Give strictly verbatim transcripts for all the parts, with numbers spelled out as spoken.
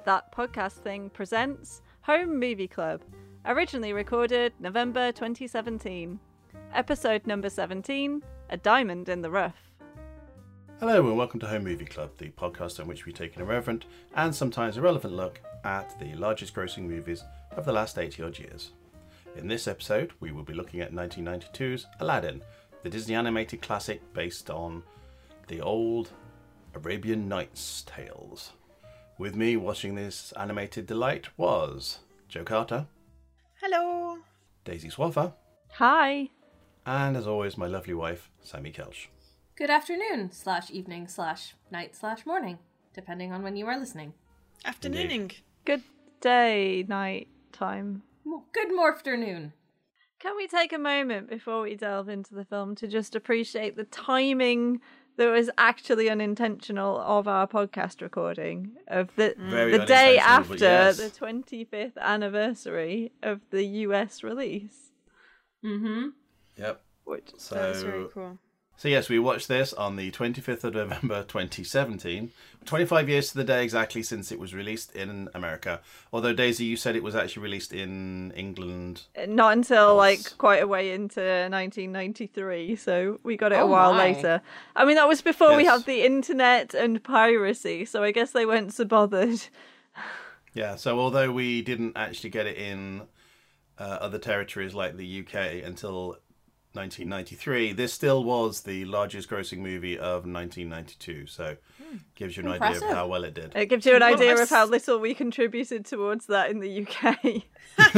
That Podcast Thing presents Home Movie Club, originally recorded November twenty seventeen. Episode number seventeen, A Diamond in the Rough. Hello and welcome to Home Movie Club, the podcast on which we take an irreverent and sometimes irrelevant look at the largest grossing movies of the last eighty odd years. In this episode, we will be looking at nineteen ninety-two's Aladdin, the Disney animated classic based on the old Arabian Nights tales. With me watching this animated delight was Joe Carter. Hello. Daisy Swaffer. Hi. And as always, my lovely wife, Sammy Kelch. Good afternoon, slash evening, slash night, slash morning, depending on when you are listening. Afternooning. Good day, night time. Good morfternoon. Can we take a moment before we delve into the film to just appreciate the timing that was actually unintentional of our podcast recording of the Very the day unintentional, after but yes. the twenty-fifth anniversary of the U S release. Mm-hmm. Yep. Which So, That's very cool. so yes, we watched this on the twenty-fifth of November twenty seventeen. twenty-five years to the day exactly since it was released in America. Although, Daisy, you said it was actually released in England. not until Pulse. like quite a way into nineteen ninety-three, so we got it a Oh while my. later. I mean, that was before we Yes. had the internet and piracy, so I guess they weren't so bothered. Yeah, so although we didn't actually get it in uh, other territories like the U K until nineteen ninety-three, this still was the largest grossing movie of nineteen ninety-two. So gives you an idea Impressive. of how well it did. It gives you an Well, idea I've of how s- little we contributed towards that in the U K.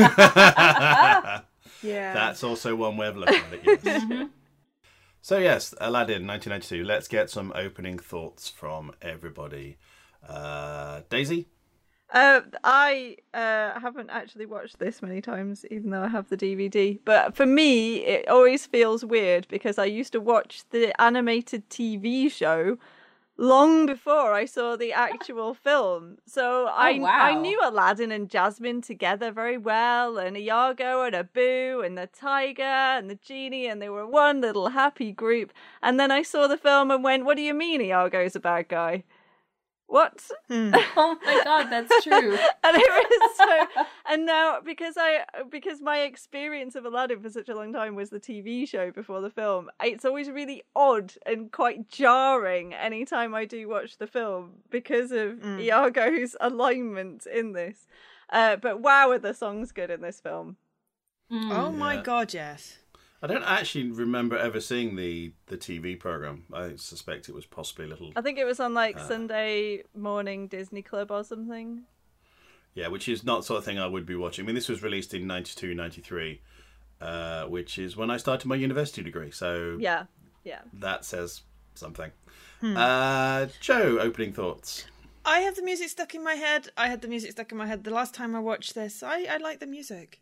Yeah. That's also one way of looking at it, yes. So yes, Aladdin, nineteen ninety-two. Let's get some opening thoughts from everybody. Uh, Daisy? Uh, I uh, haven't actually watched this many times, even though I have the D V D. But for me, it always feels weird because I used to watch the animated T V show long before I saw the actual film. So I wow. I knew Aladdin and Jasmine together very well, and Iago and Abu and the tiger and the genie, and they were one little happy group. And then I saw the film and went, "What do you mean Iago's a bad guy? What?" Oh my god, that's true. And it was so, and now because I because my experience of Aladdin for such a long time was the T V show before the film, it's always really odd and quite jarring anytime I do watch the film because of Iago's alignment in this. Uh, but wow, are the songs good in this film? Oh my Yeah. god, yes. I don't actually remember ever seeing the, the T V program. I suspect it was possibly a little... I think it was on like Uh. Sunday morning Disney Club or something. Yeah, which is not the sort of thing I would be watching. I mean, this was released in ninety-two, ninety-three, uh, which is when I started my university degree. So Yeah, yeah. that says something. Uh, Joe, opening thoughts. I have the music stuck in my head. I had the music stuck in my head the last time I watched this. I, I like the music.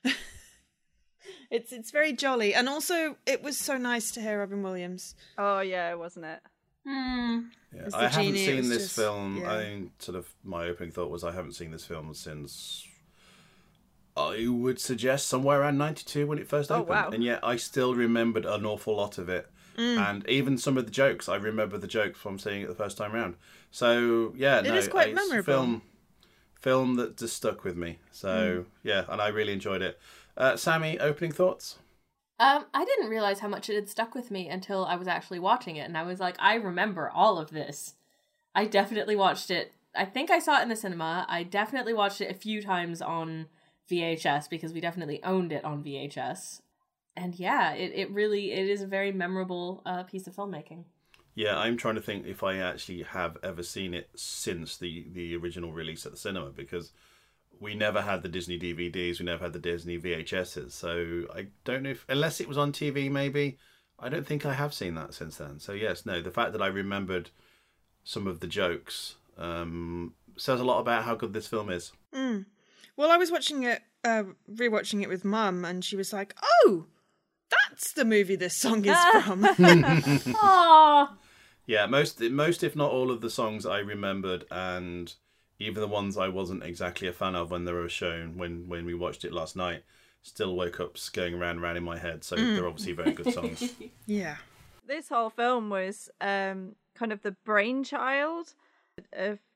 It's it's very jolly. And also, it was so nice to hear Robin Williams. Oh yeah, wasn't it? Hmm. Yeah, As I the haven't genie, it seen was this just- film. yeah. I sort of my opening thought was I haven't seen this film since I would suggest somewhere around ninety-two when it first Oh, opened, wow. and yet I still remembered an awful lot of it, Mm. and even some of the jokes I remember the jokes from seeing it the first time round. So yeah, It no, is quite it's a memorable. film film that just stuck with me. So Mm. yeah, and I really enjoyed it. Uh, Sammy, opening thoughts. Um, I didn't realize how much it had stuck with me until I was actually watching it, and I was like, I remember all of this. I definitely watched it. I think I saw it in the cinema. I definitely watched it a few times on V H S because we definitely owned it on V H S. And yeah, it, it really it is a very memorable uh, piece of filmmaking. Yeah, I'm trying to think if I actually have ever seen it since the, the original release at the cinema, because we never had the Disney D V Ds, we never had the Disney V H Ss, so I don't know if, unless it was on T V maybe, I don't think I have seen that since then. So yes, no, the fact that I remembered some of the jokes um, says a lot about how good this film is. Mm. Well, I was watching it, uh, rewatching it with Mum, and she was like, "Oh, that's the movie this song is from." Aww. Yeah, most, most if not all of the songs I remembered, and even the ones I wasn't exactly a fan of when they were shown, when, when we watched it last night, still woke up going around and around in my head. So they're obviously very good songs. Yeah. This whole film was um, kind of the brainchild of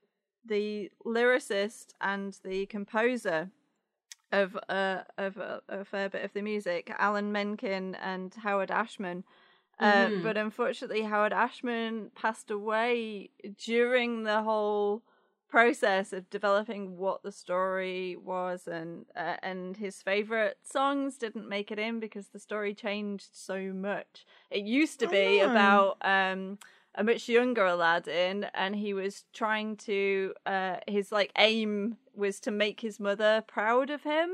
the lyricist and the composer of uh, of uh, a fair bit of the music, Alan Menken and Howard Ashman. Uh, Mhm. But unfortunately, Howard Ashman passed away during the whole process of developing what the story was, and uh, and his favorite songs didn't make it in because the story changed so much. It used to be Oh. about um a much younger Aladdin, and he was trying to uh his like aim was to make his mother proud of him.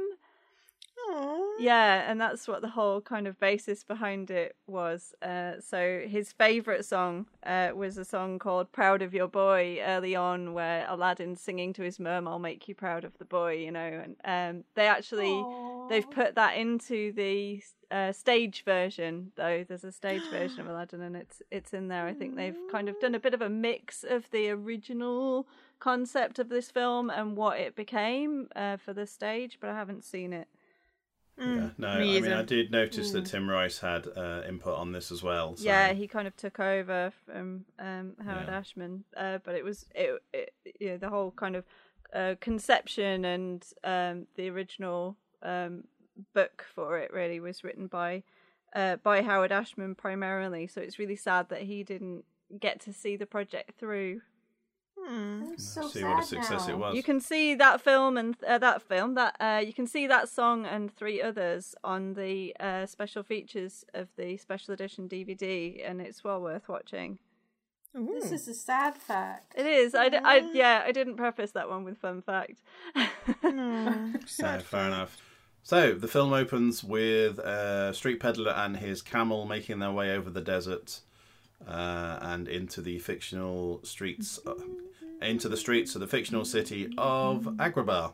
Aww. Yeah, and that's what the whole kind of basis behind it was. Uh, so his favourite song uh, was a song called Proud of Your Boy early on, where Aladdin's singing to his mum, I'll make you proud of the boy, you know. And um, they actually, they've put that into the uh, stage version, though. There's a stage version of Aladdin, and it's it's in there. I think they've kind of done a bit of a mix of the original concept of this film and what it became uh, for the stage, but I haven't seen it. Yeah, no, I me mean, either. I did notice that Tim Rice had uh, input on this as well. So. Yeah, he kind of took over from um, Howard Yeah. Ashman, uh, but it was it, it you know, the whole kind of uh, conception and um, the original um, book for it really was written by uh, by Howard Ashman primarily. So it's really sad that he didn't get to see the project through. Hmm. I'm so See sad what a success now. it was. You can see that film and uh, that film that uh, you can see that song and three others on the uh, special features of the special edition D V D, and it's well worth watching. This is a sad fact. It is. I, d- I yeah. I didn't preface that one with fun fact. No, No, sad fair fact. enough. So the film opens with a street peddler and his camel making their way over the desert uh, and into the fictional streets, uh, into the streets of the fictional city of Agrabah.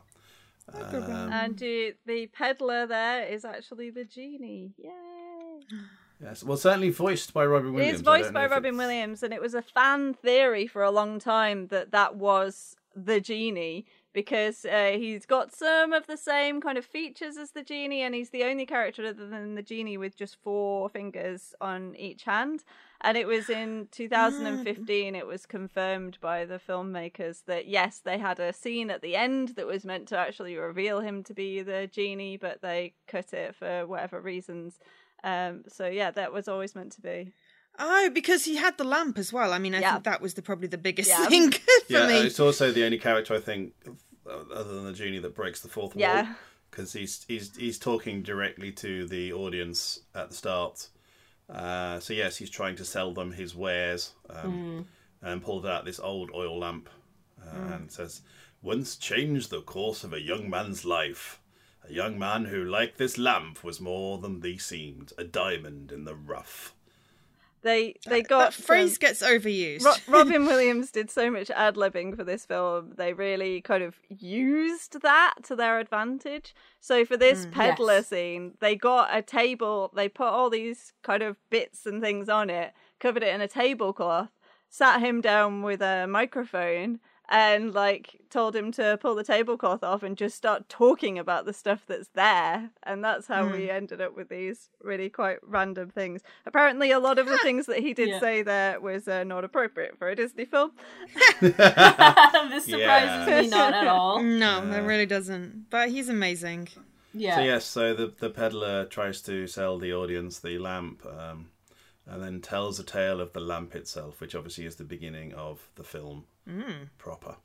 Um, And uh, the peddler there is actually the genie. Yay! yes, well, certainly voiced by Robin Williams. It is I don't voiced know by if Robin it's- Williams, and it was a fan theory for a long time that that was the genie, because uh, he's got some of the same kind of features as the genie, and he's the only character other than the genie with just four fingers on each hand. And it was in two thousand fifteen, it was confirmed by the filmmakers that yes, they had a scene at the end that was meant to actually reveal him to be the genie, but they cut it for whatever reasons. Um, so yeah, that was always meant to be. Oh, because he had the lamp as well. I mean, I Yeah. think that was the probably the biggest Yeah. thing for Yeah, me. and it's also the only character I think, other than the genie, that breaks the fourth wall. Yeah. Because he's he's he's talking directly to the audience at the start. Uh, so yes, he's trying to sell them his wares, um, and pulled out this old oil lamp uh, and says, "Once changed the course of a young man's life. A young man who, like this lamp, was more than thee seemed, a diamond in the rough." They they got That phrase some- gets overused. Ro- Robin Williams did so much ad-libbing for this film. They really kind of used that to their advantage. So for this peddler Yes. scene, they got a table, they put all these kind of bits and things on it, covered it in a tablecloth, sat him down with a microphone, and like told him to pull the tablecloth off and just start talking about the stuff that's there. And that's how we ended up with these really quite random things. Apparently a lot of the things that he did Yeah. say there was uh, not appropriate for a Disney film. This surprises Yeah. me not at all. No, that really doesn't. But he's amazing. Yeah. So yes, so the the peddler tries to sell the audience the lamp, um, and then tells a tale of the lamp itself, which obviously is the beginning of the film proper.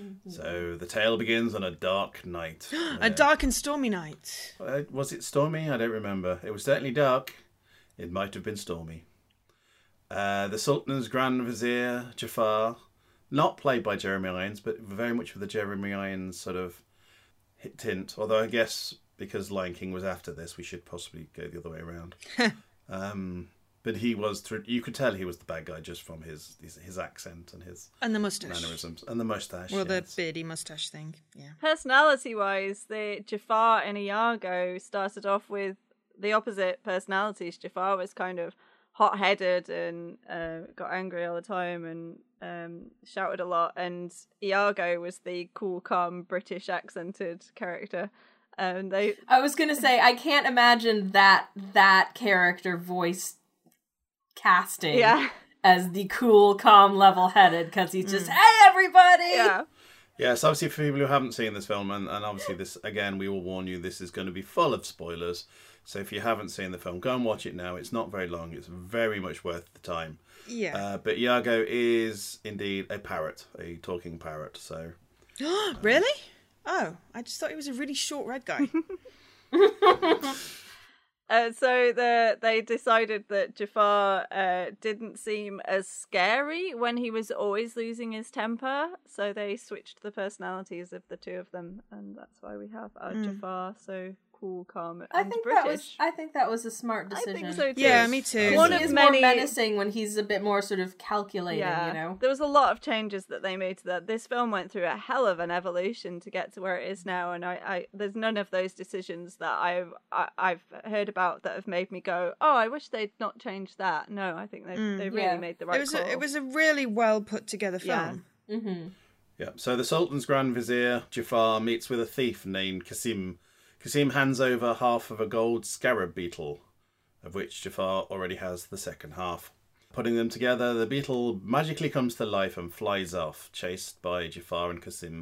So the tale begins on a dark night. A where- dark and stormy night. Uh, was it stormy? I don't remember. It was certainly dark. It might have been stormy. Uh, the Sultan's Grand Vizier, Jafar, not played by Jeremy Irons, but very much with the Jeremy Irons sort of hit tint. Although I guess because Lion King was after this, we should possibly go the other way around. um, but he was, thr- you could tell he was the bad guy just from his his, his accent and his And the mustache. mannerisms. And the moustache. Well, the yes. beardy mustache thing. Yeah. Personality-wise, the Jafar and Iago started off with the opposite personalities. Jafar was kind of hot-headed and uh, got angry all the time and um, shouted a lot, and Iago was the cool, calm, British accented character. And they, I was gonna say I can't imagine that that character voice casting yeah, as the cool, calm, level-headed because he's just hey everybody. yeah, Yes, obviously for people who haven't seen this film, and, and obviously this, again, we will warn you, this is going to be full of spoilers. So if you haven't seen the film, go and watch it now. It's not very long. It's very much worth the time. Yeah. Uh, but Iago is indeed a parrot, a talking parrot. So. Really? Oh, I just thought he was a really short red guy. Uh, so the they decided that Jafar uh, didn't seem as scary when he was always losing his temper. So they switched the personalities of the two of them, and that's why we have our Mm. Jafar so cool, calm, and I think British. that was. I think that was a smart I decision. think so too. Yeah, me too. One He of is many. more menacing when he's a bit more sort of calculating. Yeah, You know. there was a lot of changes that they made to that. This film went through a hell of an evolution to get to where it is now, and I, I there's none of those decisions that I've I, I've heard about that have made me go, oh, I wish they'd not changed that. No, I think they Mm. they really Yeah. made the right it was call. a, it was a really well put together Yeah. film. Mm-hmm. Yeah. So the Sultan's Grand Vizier, Jafar, meets with a thief named Qasim. Qasim hands over half of a gold scarab beetle, of which Jafar already has the second half. Putting them together, the beetle magically comes to life and flies off, chased by Jafar and Qasim,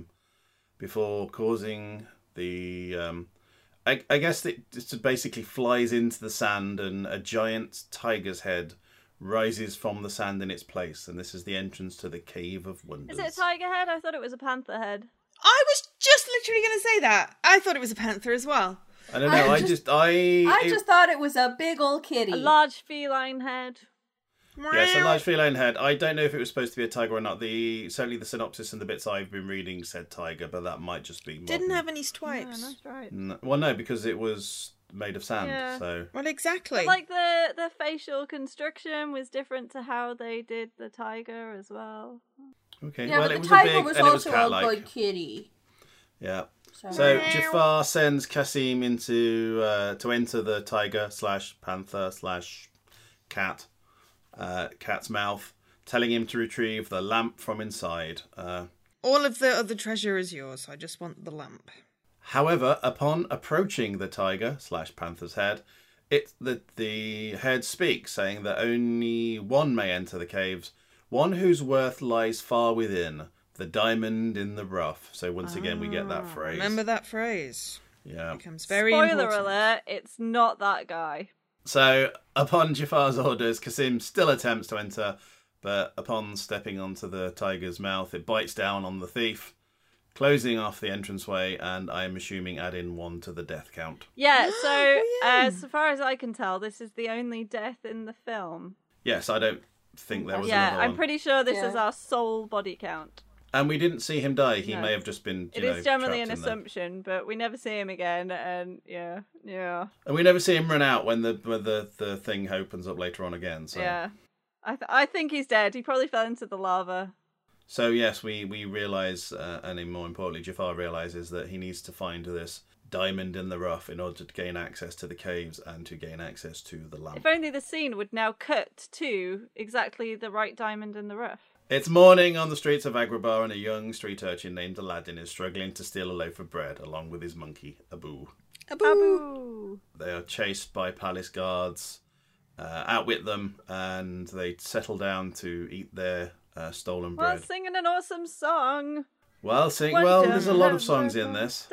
before causing the... Um, I, I guess it just basically flies into the sand, and a giant tiger's head rises from the sand in its place, and this is the entrance to the Cave of Wonders. Is it a tiger head? I thought it was a panther head. I was just literally going to say that. I thought it was a panther as well. I don't know. I I just- just, I. I it- just thought it was a big old kitty. A large feline head. Yes, a large feline head. I don't know if it was supposed to be a tiger or not. The certainly the synopsis and the bits I've been reading said tiger, but that might just be. Modern. Didn't have any Yeah, stripes. that's right. No, well, no, because it was made of sand. Yeah. So Well, exactly. But like the the facial construction was different to how they did the tiger as well. okay. Yeah, well, but it the was tiger a big was and it was also a cat-like. good kitty. Yeah. So, So Jafar sends Qasim into uh, to enter the tiger slash panther slash cat uh, cat's mouth, telling him to retrieve the lamp from inside. Uh, All of the other treasure is yours. I just want the lamp. However, upon approaching the tiger slash panther's head, it the the head speaks, saying that only one may enter the caves, one whose worth lies far within, the diamond in the rough. So once again, we get that phrase. Remember that phrase. Yeah. It becomes very Spoiler important. alert, it's not that guy. So upon Jafar's orders, Qasim still attempts to enter, but upon stepping onto the tiger's mouth, it bites down on the thief, closing off the entranceway, and I am assuming adding one to the death count. Yeah, so Brilliant. uh, so far as I can tell, this is the only death in the film. Yes, I don't think there was Yeah, another I'm one. pretty sure this Yeah. is our sole body count. And we didn't see him die. He No. may have just been, you It know, is generally trapped an in there. assumption, but we never see him again, and yeah, yeah, And we never see him run out when the when the, the thing opens up later on again. So yeah. I th- I think he's dead. He probably fell into the lava. so yes, we we realise, uh, and more importantly, Jafar realises that he needs to find this diamond in the rough in order to gain access to the caves and to gain access to the lamp. If only the scene would now cut to exactly the right diamond in the rough. It's morning on the streets of Agrabah, and a young street urchin named Aladdin is struggling to steal a loaf of bread along with his monkey, Abu. Abu. Abu. They are chased by palace guards, uh, outwit them, and they settle down to eat their uh, stolen While bread. singing an awesome song. Well, sing, well, there's a lot of songs in this.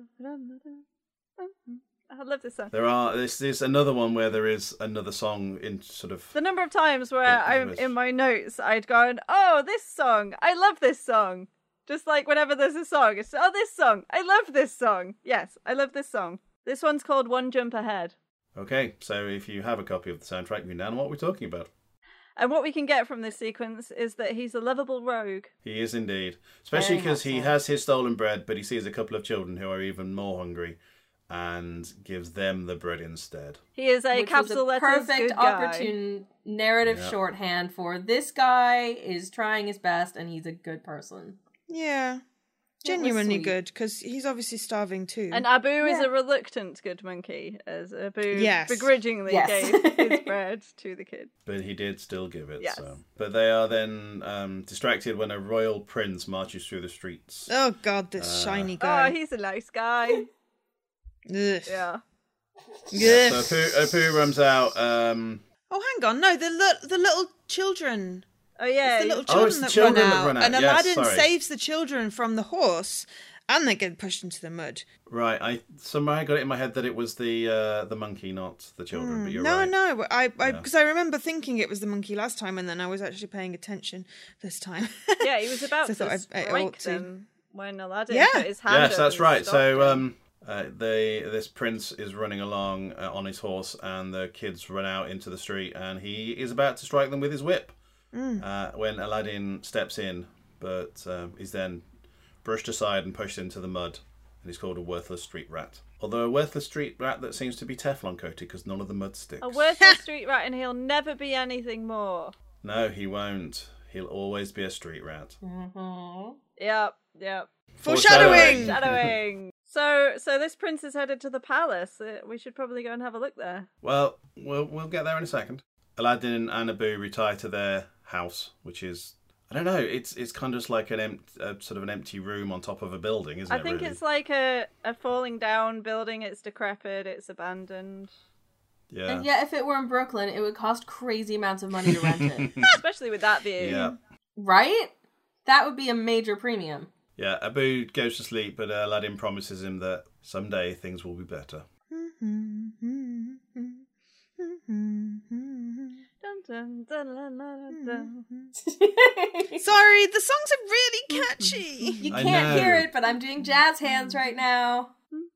I love this song. There are. This is another one where there is another song in sort of. The number of times where Yeah, I'm it was- in my notes, I'd gone, "Oh, this song! I love this song." Just like whenever there's a song, it's oh, this song! I love this song. Yes, I love this song. This one's called "One Jump Ahead." Okay, so if you have a copy of the soundtrack, you know what we're talking about. And what we can get from this sequence is that he's a lovable rogue. He is indeed, especially Very because he helpful. has his stolen bread, but he sees a couple of children who are even more hungry, and gives them the bread instead. He is a Which was capsule a letters perfect good guy. opportune narrative Yeah. shorthand for this guy is trying his best and he's a good person. Yeah. It was Genuinely sweet. good, because he's obviously starving too. And Abu is Yeah. a reluctant good monkey, as Abu Yes. begrudgingly Yes. gave his bread to the kid. But he did still give it. Yes. So, but they are then um, distracted when a royal prince marches through the streets. Oh god, this Uh, shiny Oh, guy. he's a nice guy. Ugh. Yeah. Yeah, Ugh. so Apu, Apu runs out. Um, Oh, hang on. No, the li- the little children Oh yeah, It's the little you- children, Oh, it's the that, children run that out, run out. and Yes, Aladdin sorry. saves the children from the horse, and they get pushed into the mud. Right, I somehow I got it in my head that it was the uh, the monkey, not the children. But you're no, right. no, I, I, Yeah. because I remember thinking it was the monkey last time, and then I was actually paying attention this time. yeah, he was about So I to thought I- I strike ought to. them when Aladdin Yeah. put his hand Yes, up that's and right. stopped So him. um, uh, they this prince is running along uh, on his horse, and the kids run out into the street, and he is about to strike them with his whip. Uh, when Aladdin steps in, but um, is then brushed aside and pushed into the mud, and he's called a worthless street rat. Although a worthless street rat that seems to be Teflon coated because none of the mud sticks. a worthless street rat, and he'll never be anything more. No, he won't. He'll always be a street rat. Mm-hmm. Yep, yep. Foreshadowing. Shadowing. So, so this prince is headed to the palace. Uh, we should probably go and have a look there. Well, we'll we'll get there in a second. Aladdin and Abu retire to their house, which is I don't know. It's it's kind of just like an empty, uh, sort of an empty room on top of a building, isn't I it? think really? it's like a, a falling down building. It's decrepit. It's abandoned. Yeah. And yeah, if it were in Brooklyn, it would cost crazy amounts of money to rent it. Especially with that view. Yeah. Right? That would be a major premium. Yeah. Abu goes to sleep, but uh, Aladdin promises him that someday things will be better. Dun, dun, dun, dun, dun, dun. Sorry, the songs are really catchy. You I can't know. hear it, but I'm doing jazz hands right now.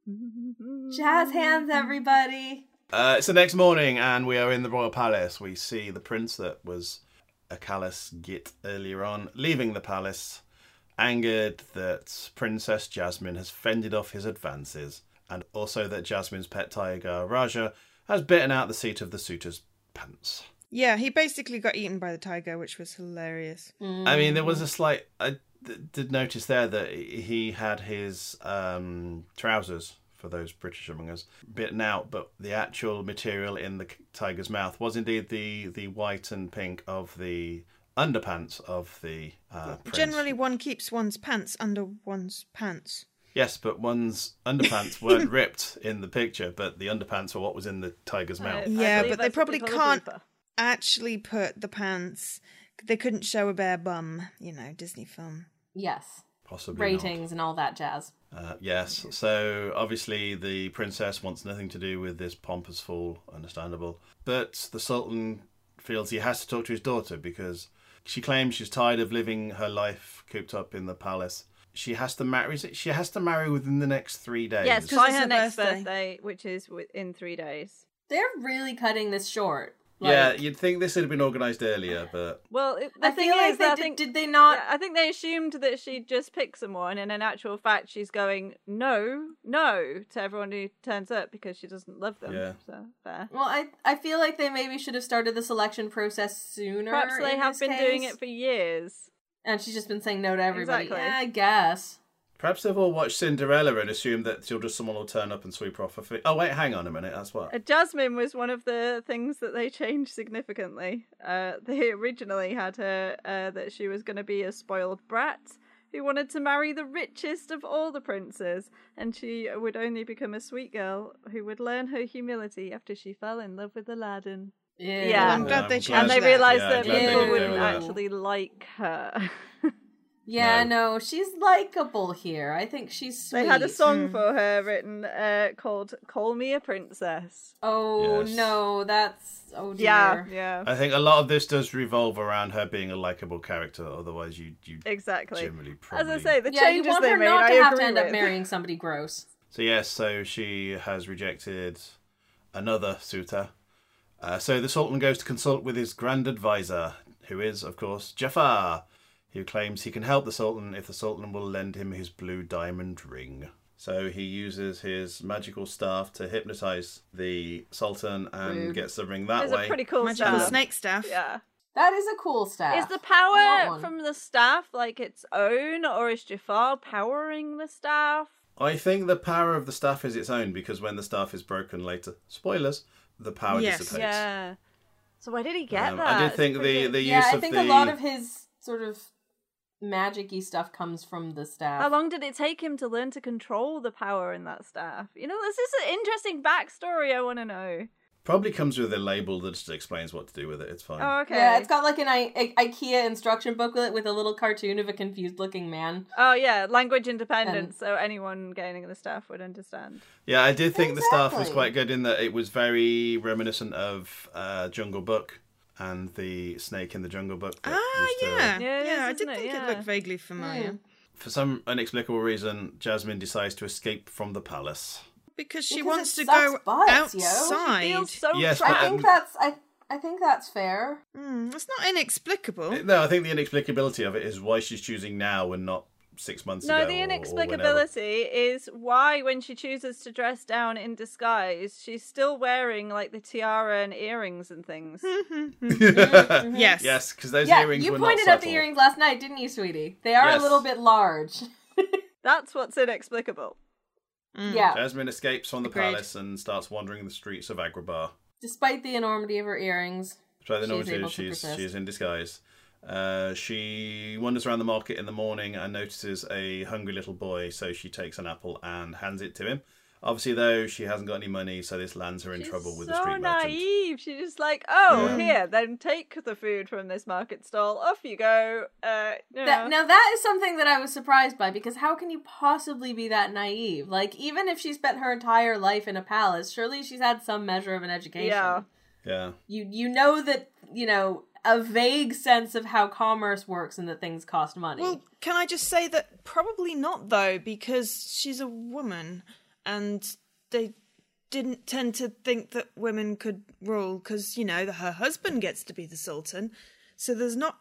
Jazz hands, everybody. Uh, it's the next morning, and we are in the royal palace. We see the prince that was a callous git earlier on leaving the palace, angered that Princess Jasmine has fended off his advances, and also that Jasmine's pet tiger Raja has bitten out the seat of the suitor's pants. Yeah, he basically got eaten by the tiger, which was hilarious. I mean, there was a slight. I d- did notice there that he had his um, trousers, for those British among us, bitten out, but the actual material in the tiger's mouth was indeed the, the white and pink of the underpants of the uh, prince. Generally, one keeps one's pants under one's pants. Yes, but one's underpants weren't ripped in the picture, but the underpants were what was in the tiger's I- mouth. I Yeah, believe but they that's what probably call a can't- blooper. Actually, put the pants. They couldn't show a bare bum. You know, Disney film. Yes. Possibly Ratings and all that jazz. not. Uh, yes, so obviously the princess wants nothing to do with this pompous fool, understandable. But the Sultan feels he has to talk to his daughter because she claims she's tired of living her life cooped up in the palace. She has to marry. Is it? She has to marry within the next three days. Yes, 'Cause by it's her her next birthday. birthday, which is wi- in three days. They're really cutting this short. yeah, Like, you'd think this had been organised earlier, but Well, it, the I thing feel like is, they I did, think did they not? yeah, I think they assumed that she'd just pick someone, and in actual fact, she's going no, no to everyone who turns up because she doesn't love them. Yeah. So fair. Well, I I feel like they maybe should have started the selection process sooner. Perhaps they in have this been doing case. it for years. And she's just been saying no to everybody. Exactly. Yeah, I guess. perhaps they've all watched Cinderella and assumed that she'll just someone will turn up and sweep her off her feet. Oh wait, hang on a minute. That's what. Uh, Jasmine was one of the things that they changed significantly. Uh, they originally had her uh, that she was going to be a spoiled brat who wanted to marry the richest of all the princes, and she would only become a sweet girl who would learn her humility after she fell in love with Aladdin. Ew. Yeah. I'm glad Yeah, they I'm changed glad- And they that. realised Yeah, that glad they people didn't wouldn't do that. actually like her. Yeah, No. no, she's likable here. I think she's sweet. They had a song Mm. for her written uh, called "Call Me a Princess." Oh Yes. no, that's oh dear. Yeah, yeah, I think a lot of this does revolve around her being a likable character. Otherwise, you you exactly. generally As probably. I say, the Yeah, you changes want they her made, not I to have agree to end up with. marrying somebody gross. So yes, so she has rejected another suitor. Uh, so the Sultan goes to consult with his grand advisor, who is, of course, Jafar, who claims he can help the Sultan if the Sultan will lend him his blue diamond ring. So he uses his magical staff to hypnotise the Sultan and Rude. gets the ring that It's way. a pretty cool Magical staff. snake staff. Yeah. That is a cool staff. Is the I want power one. from the staff like its own, or is Jafar powering the staff? I think the power of the staff is its own, because when the staff is broken later, spoilers, the power Yes. dissipates. Yeah. So why did he get Um, that? I did It's think pretty- the, the yeah, use I of think the... a lot of his sort of magic-y stuff comes from the staff. How long did it take him to learn to control the power in that staff? You know, this is an interesting backstory I want to know. Probably comes with a label that just explains what to do with it. It's fine. Oh, okay. Yeah, it's got like an I- I- IKEA instruction booklet with a little cartoon of a confused-looking man. Oh, yeah, language independent, And- so anyone gaining the staff would understand. Yeah, I did think the staff was Exactly. quite good in that it was very reminiscent of uh, Jungle Book and the snake in the Jungle Book. that Ah, used to- yeah. Yeah, it is, I isn't did it? think Yeah. it looked vaguely familiar. For some inexplicable reason, Jasmine decides to escape from the palace. Because she Because wants it to sucks go butts, yo. She outside. Feels so Yes, trapped. but, I um, think that's I I think that's fair. Mm, it's not inexplicable. No, I think the inexplicability of it is why she's choosing now and not six months No, ago. the or- or inexplicability is why, when she chooses to dress down in disguise, she's still wearing like the tiara and earrings and things. whenever. Yes. Yes, because those Yeah, earrings you were pointed not out the subtle. earrings last night, didn't you, sweetie? They are Yes. a little bit large. That's what's inexplicable. Mm. Yeah. Jasmine escapes from the Agreed. palace and starts wandering the streets of Agrabah. Despite the enormity of her earrings. So the She's noise able is to she's persist. she's in disguise. Uh, she wanders around the market in the morning and notices a hungry little boy, so she takes an apple and hands it to him. Obviously, though, she hasn't got any money, so this lands her in She's trouble with so the street merchant. naive. She's just like, oh, Yeah. here, then take the food from this market stall. Off you go. Uh, you That, know. now that is something that I was surprised by, because how can you possibly be that naive? Like, even if she spent her entire life in a palace, surely she's had some measure of an education. Yeah. Yeah. You you know that, you know, a vague sense of how commerce works and that things cost money. Well, can I just say that probably not, though, because she's a woman and they didn't tend to think that women could rule because, you know, her husband gets to be the Sultan. So there's not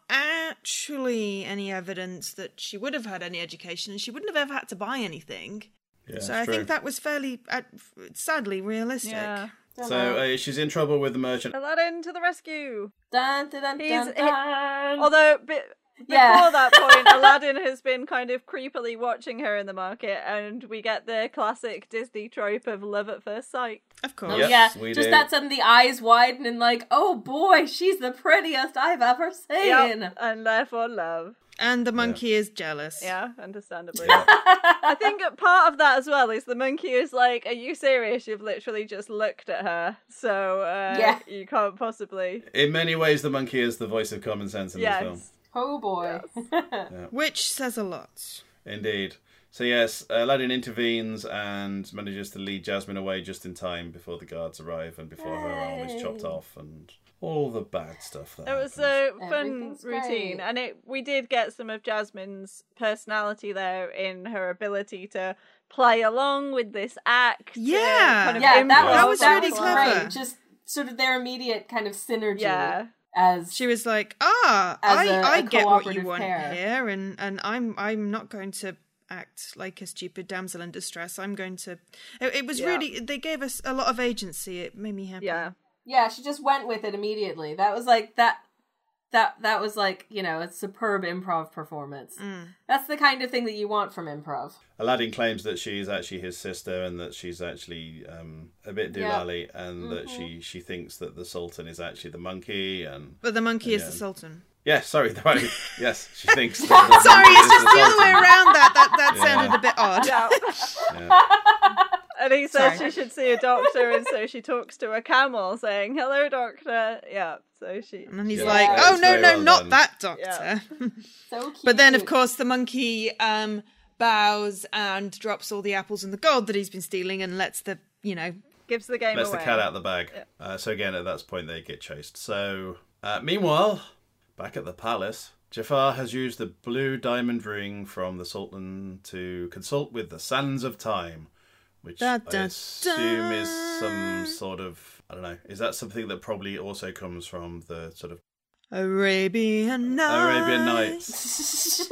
actually any evidence that she would have had any education and she wouldn't have ever had to buy anything. Yeah, so it's I true. think that was fairly, uh, sadly, realistic. Yeah. Don't So know. uh, she's in trouble with the merchant. Aladdin to the rescue. Dun, dun, dun, He's- dun, dun. Although, be- before Yeah. that point, Aladdin has been kind of creepily watching her in the market, and we get the classic Disney trope of love at first sight. Of course. Oh, Yep, yeah, we just do. that sudden the eyes widen and like, oh boy, she's the prettiest I've ever seen. Yep, and therefore love. And the monkey is jealous. Yeah, understandably. Yeah. I think a part of that as well is the monkey is like, are you serious? You've literally just looked at her, so uh, Yeah. you can't possibly. In many ways, the monkey is the voice of common sense in this film. Yes. Oh boy. Which says a lot. Indeed. So yes, Aladdin intervenes and manages to lead Jasmine away just in time before the guards arrive and before her arm is chopped Yay. off and all the bad stuff that It was happens. a fun Everything's routine, great. and it we did get some of Jasmine's personality there in her ability to play along with this act. to Yeah. kind of Yeah, that improv was, That was that really was clever. great. Just sort of their immediate kind of synergy. Yeah. As She was like, "Ah, As I, a- I a get what you cooperative want pair. here, and, and I'm I'm not going to act like a stupid damsel in distress. I'm going to." It, it was Yeah. really they gave us a lot of agency. It made me happy. Yeah. yeah, she just went with it immediately. That was like that. That that was like, you know, a superb improv performance. Mm. That's the kind of thing that you want from improv. Aladdin claims that she's actually his sister and that she's actually um, a bit Yeah. doolally and that Mhm. she, she thinks that the Sultan is actually the monkey and... But the monkey is Yeah. the sultan. Yeah, sorry, the monkey. Yes, she thinks that the Sorry, monkey it's is just the other way Sultan. around. That that that Yeah. sounded a bit odd. Yeah. Yeah. And he says Sorry. she should see a doctor, and so she talks to a camel, saying, "Hello, doctor." Yeah. So she. And then he's Yeah. like, Yeah, "Oh it's no, very no, well not done. that doctor." Yeah. So cute. But then, of course, the monkey um, bows and drops all the apples and the gold that he's been stealing, and lets the you know. Gives the game Lets away. the cat out of the bag. Uh, so again, at that point, they get chased. So, uh, meanwhile, back at the palace, Jafar has used the blue diamond ring from the Sultan to consult with the Sands of Time, which Da, I da, assume is some da. sort of, I don't know, is that something that probably also comes from the sort of Arabian Nights. Arabian Nights?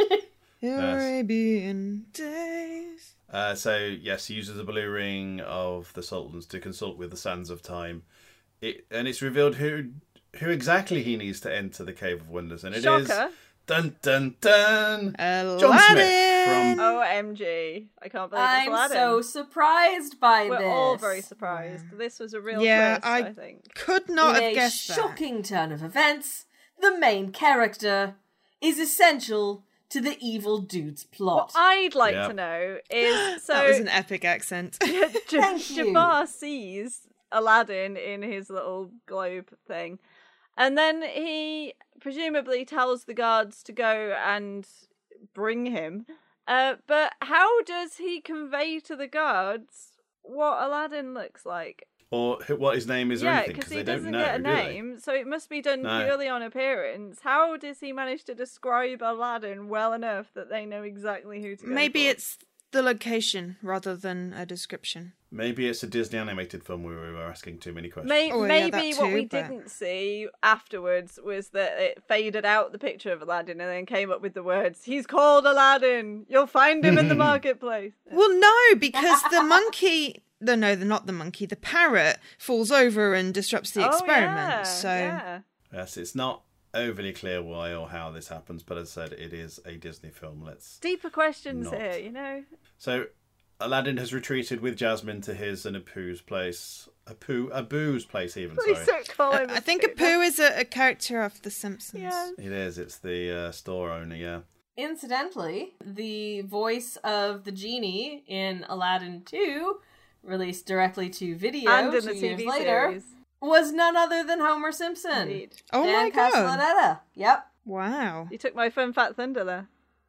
Arabian days. Uh, so, yes, he uses the blue ring of the Sultans to consult with the Sands of Time. It, and it's revealed who who exactly he needs to enter the Cave of Wonders. And it is Shocker. dun dun dun Aladdin. John Smith from O M G. I can't believe it's I'm Aladdin. so surprised by We're this. all very surprised. This was a real Yeah, twist, I- I think. Could not In have a guessed that. shocking turn of events, the main character is essential to the evil dude's What plot. I'd like Yeah. to know is so That was an epic accent. J- Thank you. Jafar sees Aladdin in his little globe thing. And then he presumably tells the guards to go and bring him. Uh, but how does he convey to the guards what Aladdin looks like? Or what his name is or Yeah, anything, because because he they don't doesn't know, get a do they? name, so it must be done No. purely on appearance. How does he manage to describe Aladdin well enough that they know exactly who to go Maybe for? it's the location rather than a description. Maybe it's a Disney animated film where we were asking too many questions. May- Oh, yeah, maybe that what too, we but- didn't see afterwards was that it faded out the picture of Aladdin and then came up with the words, "He's called Aladdin. You'll find him in the marketplace." Well, no, because the monkey... No, no, the- not the monkey. The parrot falls over and disrupts the Oh, experiment. yeah, so yeah. Yes, it's not overly clear why or how this happens, but as I said, it is a Disney film. Let's. Deeper questions Not. here, you know. So, Aladdin has retreated with Jasmine to his and Apu's place. Apu, Abu's place, even. Please Sorry, don't call him. I think Apu is a, a character of The Simpsons. Yeah. it is. It's the uh, store owner. Yeah. Incidentally, the voice of the genie in Aladdin two, released directly to video And in two the T years V later, series. was none other than Homer Simpson. Indeed. Oh Dan my god! Castellaneta. Yep. Wow. You took my fun fat thunder there.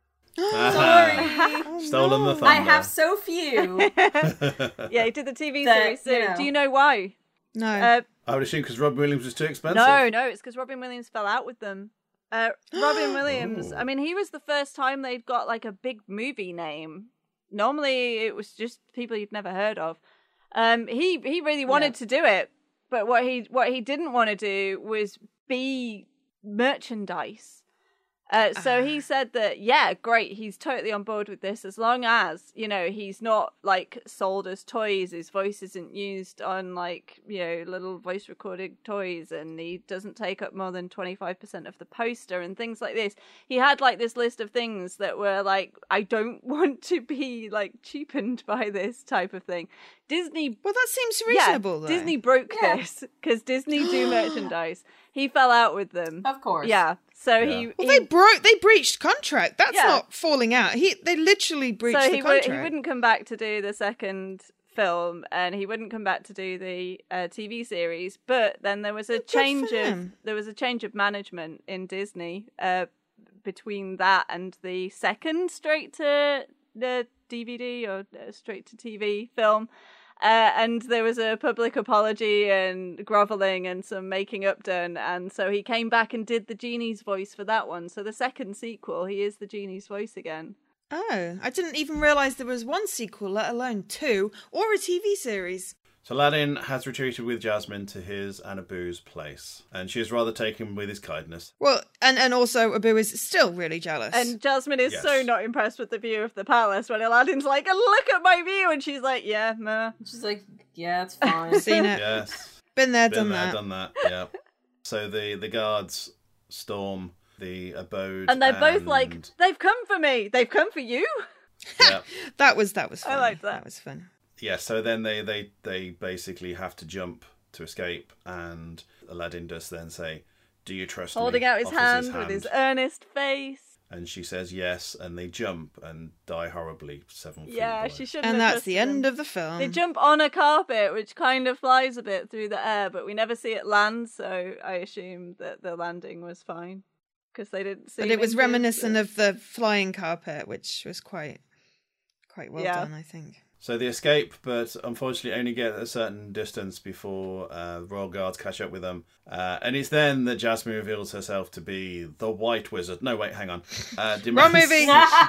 Sorry. Oh, Stolen the no. thunder. I have so few. Yeah, he did the T V That, series you too. know. Do you know why? No. Uh, I would assume because Rob Williams was too expensive. no, no, it's because Robin Williams fell out with them. Uh, Robin Williams, Ooh. I mean, he was the first time they'd got like a big movie name. Normally, it was just people you'd never heard of. Um, he he really wanted Yeah. to do it, but what he what he didn't want to do was be merchandise. Uh, so he said that, yeah, great, he's totally on board with this as long as, you know, he's not, like, sold as toys, his voice isn't used on, like, you know, little voice recorded toys, and he doesn't take up more than twenty-five percent of the poster and things like this. He had, like, this list of things that were, like, I don't want to be, like, cheapened by this type of thing. Disney... Well, that seems reasonable, yeah, though. Disney broke Yeah. this, because Disney do merchandise. He fell out with them. Of course. Yeah, so Yeah. he... Well, he they broke. They breached contract. That's Yeah. not falling out. He. They literally breached so the he, contract. would, he wouldn't come back to do the second film, and he wouldn't come back to do the uh, T V series. But then there was a Well, good change for of him. there was a change of management in Disney uh, between that and the second straight to the D V D or uh, straight to T V film. Uh, and there was a public apology and grovelling and some making up done, and so he came back and did the genie's voice for that one. So the second sequel, he is the genie's voice again. Oh, I didn't even realise there was one sequel, let alone two, or a T V series. So Aladdin has retreated with Jasmine to his and Abu's place, and she is rather taken with his kindness. Well, and, and also Abu is still really jealous. And Jasmine is Yes. so not impressed with the view of the palace when Aladdin's like, look at my view, and she's like, yeah, meh. She's like, yeah, it's fine. Seen it. Yes, Been there, been done there, that. done that. Yeah. So the the guards storm the abode, And they're both like, and- they've come for me. They've come for you? yeah. That was that was I fun. liked that. That was fun. Yeah, so then they, they, they basically have to jump to escape, and Aladdin does then say, "Do you trust Holding me?" out his Offers hand, with his earnest face. And she says yes, and they jump and die horribly seven feet Yeah, below. she shouldn't And have that's the trusted him. end of the film. They jump on a carpet, which kind of flies a bit through the air, but we never see it land, so I assume that the landing was fine. Because they didn't see But it was into reminiscent the- of the flying carpet, which was quite quite well Yeah. done, I think. So they escape, but unfortunately only get a certain distance before uh, royal guards catch up with them. Uh, and it's then that Jasmine reveals herself to be the White Wizard. No, wait, hang on. Uh, Wrong demands- movie!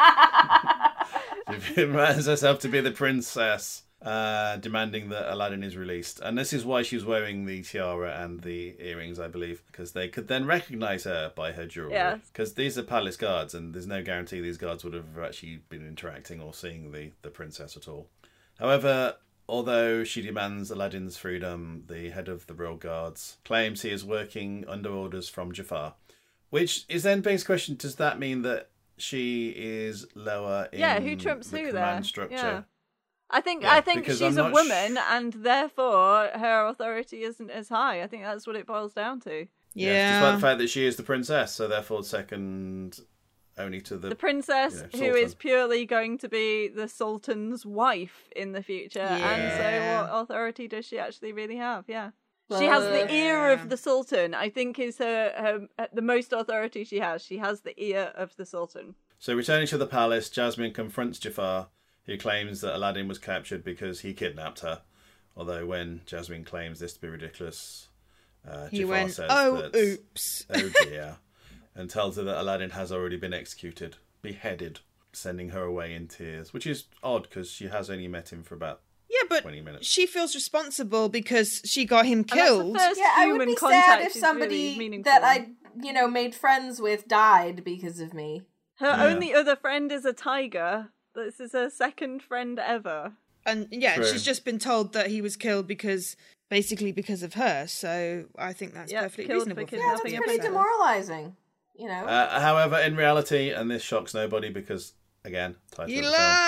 demands herself to be the princess, uh, demanding that Aladdin is released. And this is why she's wearing the tiara and the earrings, I believe, because they could then recognise her by her jewellery. Yes. Because these are palace guards, and there's no guarantee these guards would have actually been interacting or seeing the, the princess at all. However, although she demands Aladdin's freedom, the head of the royal guards claims he is working under orders from Jafar. Which is then begs the question, does that mean that she is lower in Yeah, who trumps the who command there? structure? Yeah. I think Yeah, I think because she's I'm a not sh- woman, and therefore her authority isn't as high. I think that's what it boils down to. Yes, Yeah. despite the fact that she is the princess, so therefore second only to the... The princess, you know, who Sultan. is purely going to be the Sultan's wife in the future. And so Yeah. what authority does she actually really have? Yeah. She has the ear of the Sultan, I think is her, her the most authority she has. She has the ear of the Sultan. So returning to the palace, Jasmine confronts Jafar, who claims that Aladdin was captured because he kidnapped her. Although when Jasmine claims this to be ridiculous, uh, He Jafar went, says oh, that, oops. oh dear, and tells her that Aladdin has already been executed, beheaded, sending her away in tears, which is odd because she has only met him for about Yeah, but twenty minutes. she feels responsible because she got him And that's the killed. first Yeah, I would human be contact sad if is somebody really meaningful. that I, you know, made friends with died because of me. Her Yeah. only other friend is a tiger. This is her second friend ever. And yeah, True. she's just been told that he was killed because, basically because of her. So I think that's Yeah, perfectly killed reasonable. for for Yeah, her that's to Nothing be pretty upset. upset. demoralizing. You know. Uh, however, in reality, and this shocks nobody because, again, title He of the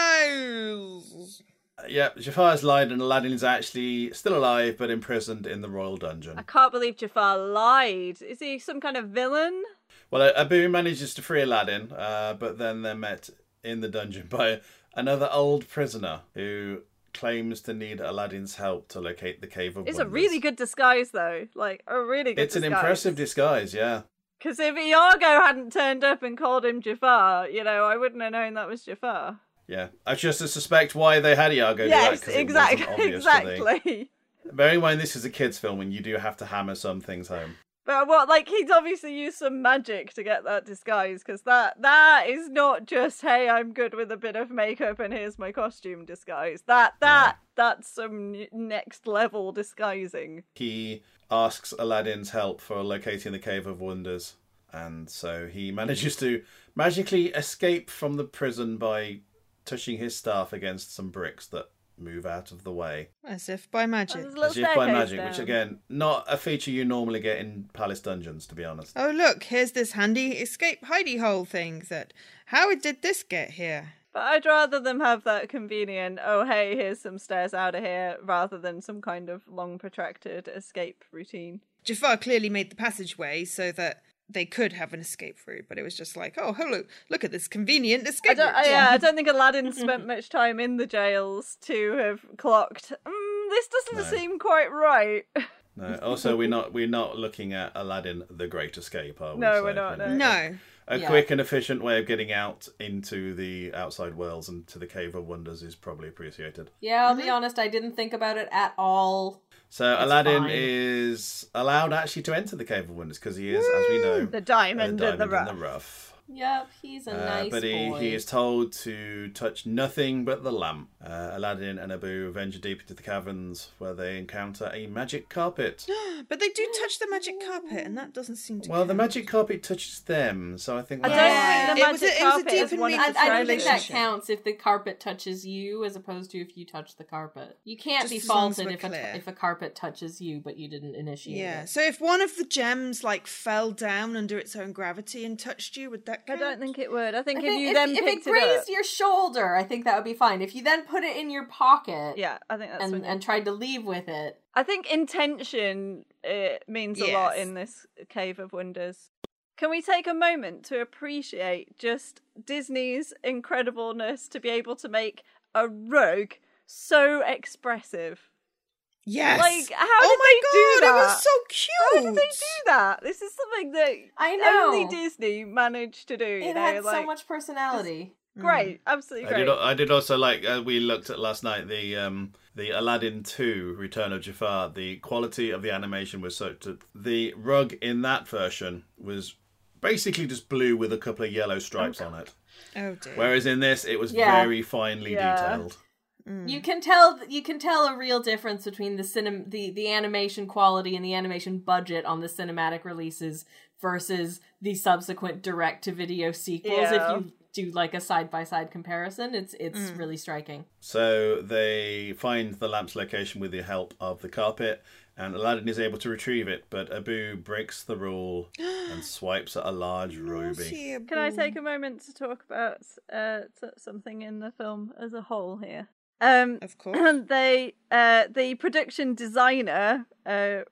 film. lies. Uh, yeah, Jafar's lied and Aladdin is actually still alive but imprisoned in the royal dungeon. I can't believe Jafar lied. Is he some kind of villain? Well, Abu manages to free Aladdin, uh, but then they're met in the dungeon by another old prisoner who claims to need Aladdin's help to locate the Cave of It's Wonders. a really good disguise, though. Like, a really good It's an disguise. impressive disguise, yeah. Because if Iago hadn't turned up and called him Jafar, you know, I wouldn't have known that was Jafar. Yeah, I just suspect why they had Iago do that, Yes, 'cause it exactly, wasn't obvious for the- exactly. Bearing in mind this is a kids' film and you do have to hammer some things home. But what, like, he's obviously used some magic to get that disguise, because that that is not just, hey, I'm good with a bit of makeup and here's my costume disguise. That that that's some n- next level disguising. He asks Aladdin's help for locating the Cave of Wonders, and so he manages to magically escape from the prison by touching his staff against some bricks that move out of the way. As if by magic. There's a little As if by staircase magic, down. which again, not a feature you normally get in palace dungeons, to be honest. Oh, look, here's this handy escape hidey hole thing that... How did this get here? But I'd rather them have that convenient, oh, hey, here's some stairs out of here, rather than some kind of long, protracted escape routine. Jafar clearly made the passageway so that they could have an escape route, but it was just like, oh, hello, look at this convenient I escape don't, route. I, yeah, I don't think Aladdin spent much time in the jails to have clocked, mm, this doesn't No. seem quite right. No. Also, we're not we're not looking at Aladdin: The Great Escape, are we? No, So, we're not, you know, no. No. A Yeah. quick and efficient way of getting out into the outside worlds and to the Cave of Wonders is probably appreciated. Yeah, I'll be honest, I didn't think about it at all. So It's Aladdin fine. is allowed actually to enter the Cave of Wonders because he is, as we know, The a diamond, diamond in the rough. in the rough. Yep, he's a Uh, nice but he, boy. he is told to touch nothing but the lamp. Uh, Aladdin and Abu venture deep into the caverns where they encounter a magic carpet. But they do touch the magic carpet, and that doesn't seem to Well, the count. magic carpet touches them, so I think I that's... don't Yeah. think the It was a- magic it was a carpet deep is and one of I, the meaningful I don't think that relationship. counts if the carpet touches you as opposed to if you touch the carpet. You can't Just be as long as faulted we're if a, clear. if a carpet touches you but you didn't initiate Yeah, it. so if one of the gems, like, fell down under its own gravity and touched you, would that I count? don't think it would. I think I if think you if, then if it picked it, grazed up... your shoulder, I think that would be fine. If you then put it in your pocket Yeah, I think that's when and, you- and tried to leave with it, I think intention uh, means a lot Yes. in this Cave of Wonders. Can we take a moment to appreciate just Disney's incredibleness to be able to make a rug so expressive? Yes! Like, how oh did my they god, do that? it was so cute! How did they do that? This is something that I know. only Disney managed to do. You it know, had like so much personality. great, absolutely I great. did, I did also like, uh, we looked at last night, the um, the Aladdin two, Return of Jafar. The quality of the animation was such that the rug in that version was basically just blue with a couple of yellow stripes on it. Oh dear. Whereas in this, it was Yeah. very finely Yeah. detailed. You can tell you can tell a real difference between the cinem- the the animation quality and the animation budget on the cinematic releases versus the subsequent direct to video sequels. Yeah. If you do like a side by side comparison, it's it's really striking. So they find the lamp's location with the help of the carpet, and Aladdin is able to retrieve it, but Abu breaks the rule and swipes at a large ruby. Can I take a moment to talk about uh, s- something in the film as a whole here? Um, Of course. they, uh, the production designer uh,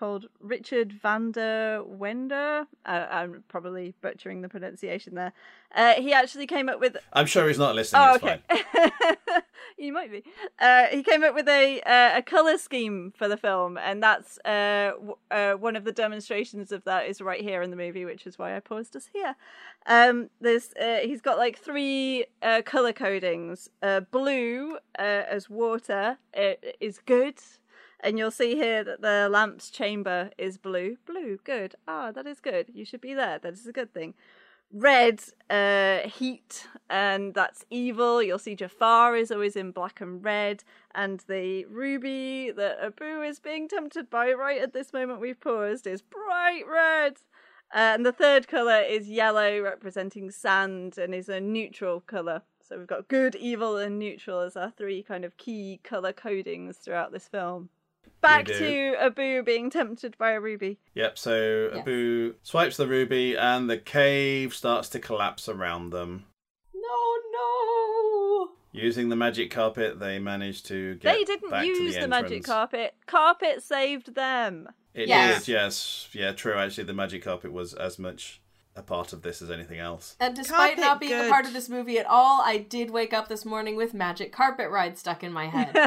called Richard van der Wender. Uh, I'm probably butchering the pronunciation there. Uh, he actually came up with... I'm sure he's not listening, Oh, it's okay. fine. You might be. Uh, he came up with a uh, a colour scheme for the film, and that's uh, w- uh, one of the demonstrations of that is right here in the movie, which is why I paused us here. Um, there's uh, he's got like three uh, colour codings. Uh, blue uh, as water uh, is good. And you'll see here that the lamp's chamber is blue. Blue, good. Ah, that is good. You should be there. That is a good thing. Red, uh, heat, and that's evil. You'll see Jafar is always in black and red. And the ruby that Abu is being tempted by right at this moment we've paused is bright red. Uh, and the third colour is yellow, representing sand, and is a neutral colour. So we've got good, evil, and neutral as our three kind of key colour codings throughout this film. Back to Abu being tempted by a ruby. Yep, so Yeah. Abu swipes the ruby and the cave starts to collapse around them. No, no. Using the magic carpet, they manage to get They didn't back to use the, the, magic entrance. carpet. Carpet saved them. It Yes. did, yes. Yeah, true. Actually, the magic carpet was as much a part of this as anything else. And despite Carpet not being good. a part of this movie at all, I did wake up this morning with magic carpet ride stuck in my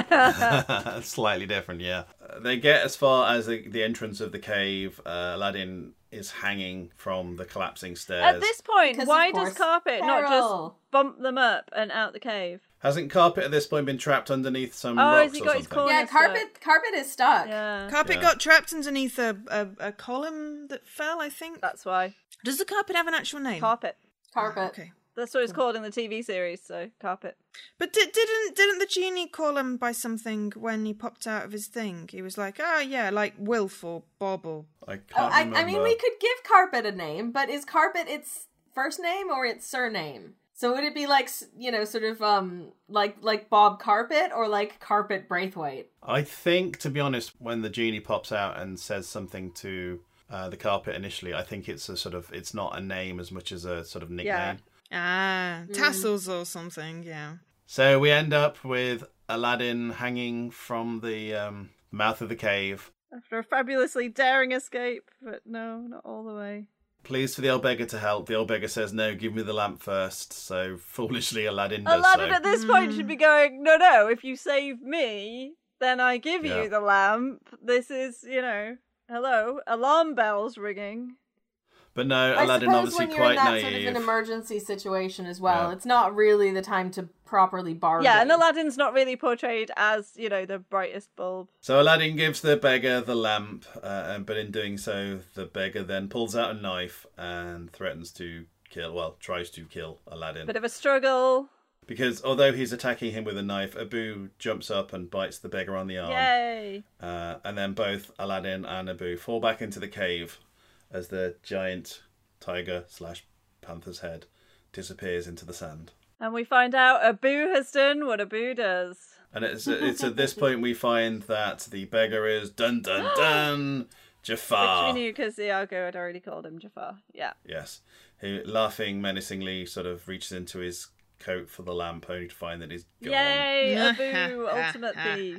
head. Slightly different, yeah. Uh, they get as far as the, the entrance of the cave. Uh, Aladdin is hanging from the collapsing stairs. At this point, 'Cause why of does course, Carpet not just Peril. bump them up and out the cave? Hasn't Carpet at this point been trapped underneath some Oh, rocks has he or got his something? corner Yeah, stuck? carpet carpet is stuck. Yeah, Carpet Yeah. got trapped underneath a, a, a column that fell, I think. that's why. Does the carpet have an actual name? Carpet. Carpet. Okay. That's what it's called in the T V series, so Carpet. But di- didn't didn't the genie call him by something when he popped out of his thing? He was like, oh yeah, like Wilf or Bob or... I can't Oh, I, remember. I mean, we could give Carpet a name, but is Carpet its first name or its surname? So would it be like, s- you know, sort of um like like Bob Carpet or like Carpet Braithwaite? I think, to be honest, when the genie pops out and says something to uh, the carpet initially, I think it's a sort of, it's not a name as much as a sort of nickname. Yeah. Ah, tassels or something, yeah. So we end up with Aladdin hanging from the um, mouth of the cave. After a fabulously daring escape, but no, not all the way. Pleased for the old beggar to help. The old beggar says, no, give me the lamp first. So foolishly, Aladdin does Aladdin so. at this point should be going, no, no, if you save me, then I give Yeah. you the lamp. This is, you know, hello, alarm bells ringing. But no, I Aladdin suppose obviously when you're in quite that naive. sort of an emergency situation as well, Yeah. it's not really the time to properly bargain. Yeah, and Aladdin's not really portrayed as, you know, the brightest bulb. So Aladdin gives the beggar the lamp, uh, and- but in doing so, the beggar then pulls out a knife and threatens to kill, well, tries to kill Aladdin. Bit of a struggle. Because although he's attacking him with a knife, Abu jumps up and bites the beggar on the arm. Yay. Uh, and then both Aladdin and Abu fall back into the cave as the giant tiger slash panther's head disappears into the sand. And we find out Abu has done what Abu does. And it's it's at this point we find that the beggar is dun dun dun Jafar. Which we knew because Iago had already called him Jafar. Yeah. Yes, who laughing menacingly sort of reaches into his coat for the lamp, only to find that he's gone. Yay, Abu, ultimate thief.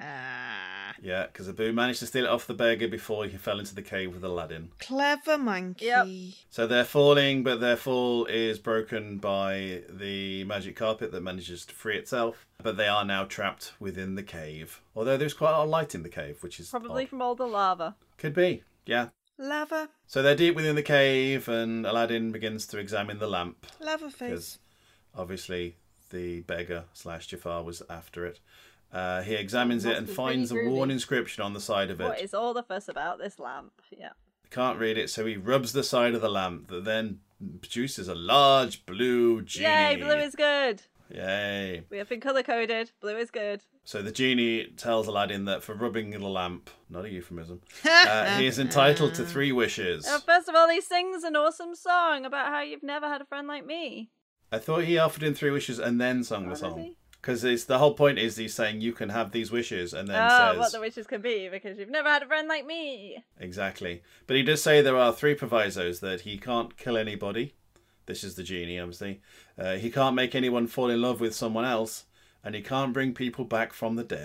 Yeah, because Abu managed to steal it off the beggar before he fell into the cave with Aladdin. Clever monkey. Yep. So they're falling, but their fall is broken by the magic carpet that manages to free itself. But they are now trapped within the cave. Although there's quite a lot of light in the cave, which is Probably odd. from all the lava. Could be, yeah. Lava. So they're deep within the cave, and Aladdin begins to examine the lamp. Lava face. Because obviously the beggar slash Jafar was after it. Uh, he examines it Must and be finds a pretty worn groovy. inscription on the side of it. What is all the fuss about this lamp? Yeah. Can't read it, so he rubs the side of the lamp that then produces a large blue genie. Yay, blue is good. Yay. We have been colour coded. Blue is good. So the genie tells Aladdin that for rubbing the lamp, not a euphemism, uh, he is entitled to three wishes. Uh, first of all, he sings an awesome song about how you've never had a friend like me. I thought he offered him three wishes and then sung Oh, the does song. he? Because the whole point is he's saying you can have these wishes and then Oh, says... what the wishes can be, because you've never had a friend like me. Exactly. But he does say there are three provisos, that he can't kill anybody. This is the genie, obviously. Uh, he can't make anyone fall in love with someone else. And he can't bring people back from the dead.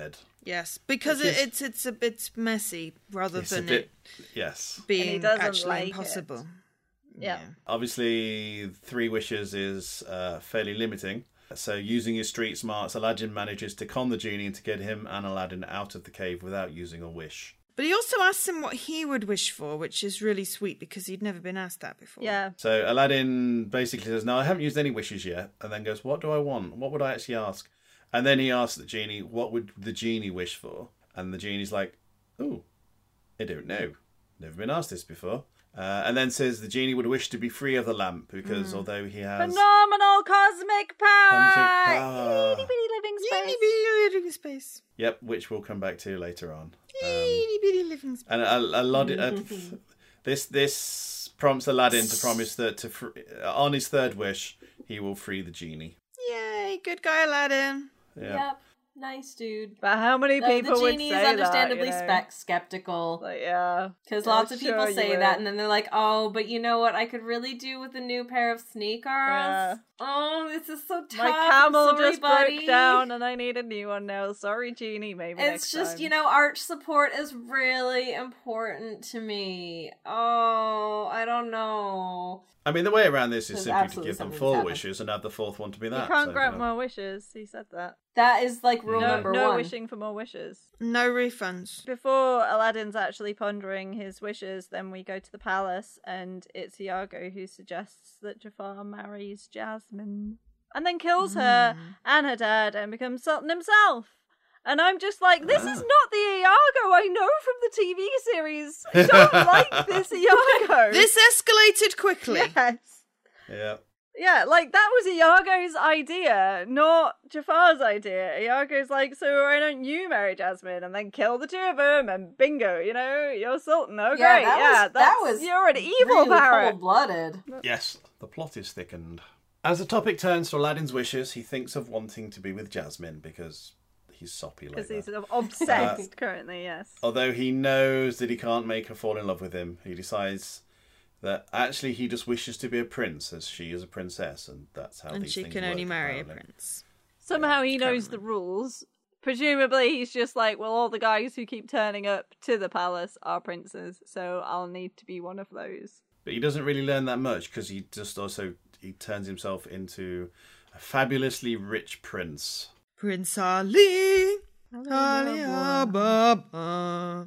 Yes, because Which it, is- it's it's a bit messy rather It's a than bit, it yes. being doesn't actually like it. impossible. Yeah. Obviously, three wishes is uh, fairly limiting. So, using his street smarts, Aladdin manages to con the genie and to get him and Aladdin out of the cave without using a wish. But he also asks him what he would wish for, which is really sweet because he'd never been asked that before. Yeah. So, Aladdin basically says, "No, I haven't used any wishes yet." And then goes, "What do I want? What would I actually ask?" And then he asks the genie, "What would the genie wish for?" And the genie's like, "Oh, I don't know. Never been asked this before." Uh, and then says the genie would wish to be free of the lamp because although he has Phenomenal cosmic power! Cosmic power. Itty bitty living space. Itty bitty living space. Yep, which we'll come back to later on. Um, Itty bitty living space. and a, a lot uh, this this prompts Aladdin to promise that to fr- on his third wish he will free the genie. Yay, good guy Aladdin. Yeah. Yep. Nice dude. But how many The, people the would genie say is understandably that, you know? spec- skeptical. Like, yeah. Because Yeah, lots of sure people you say would. that, and then they're like, "Oh, but you know what? I could really do with a new pair of sneakers. Yeah. Oh, this is so tough. My camel I'm sorry, just buddy. broke down and I need a new one now. Sorry, Genie, maybe It's next just, time. you know, arch support is really important to me. Oh, I don't know. I mean, the way around this is There's simply to absolutely give them something four that's wishes and have the fourth one to be You that. can't so, grant you know. more wishes. He said that. That is like rule No, number no one. wishing for more wishes. No refunds. Before Aladdin's actually pondering his wishes, then we go to the palace, and it's Iago who suggests that Jafar marries Jasmine, and then kills her and her dad and becomes Sultan himself. And I'm just like, this is not the Iago I know from the T V series. I don't like this Iago. This escalated quickly. Yes. Yeah. Yeah, like that was Iago's idea, not Jafar's idea. Iago's like, so why don't you marry Jasmine and then kill the two of them and bingo, you know, you're Sultan. Oh, Yeah, great. that yeah, was- that that's, was you're an evil really parrot. cold-blooded. Yes, the plot is thickened. As the topic turns to Aladdin's wishes, he thinks of wanting to be with Jasmine because he's soppy like Because that. he's sort of obsessed currently, yes. Although he knows that he can't make her fall in love with him, he decides that actually he just wishes to be a prince, as she is a princess, and that's how And these she things can only work, marry a apparently. prince. Somehow he knows the rules. Presumably he's just like, well, all the guys who keep turning up to the palace are princes, so I'll need to be one of those. But he doesn't really learn that much because he just also he turns himself into a fabulously rich prince. Prince Ali. Ali Ababa.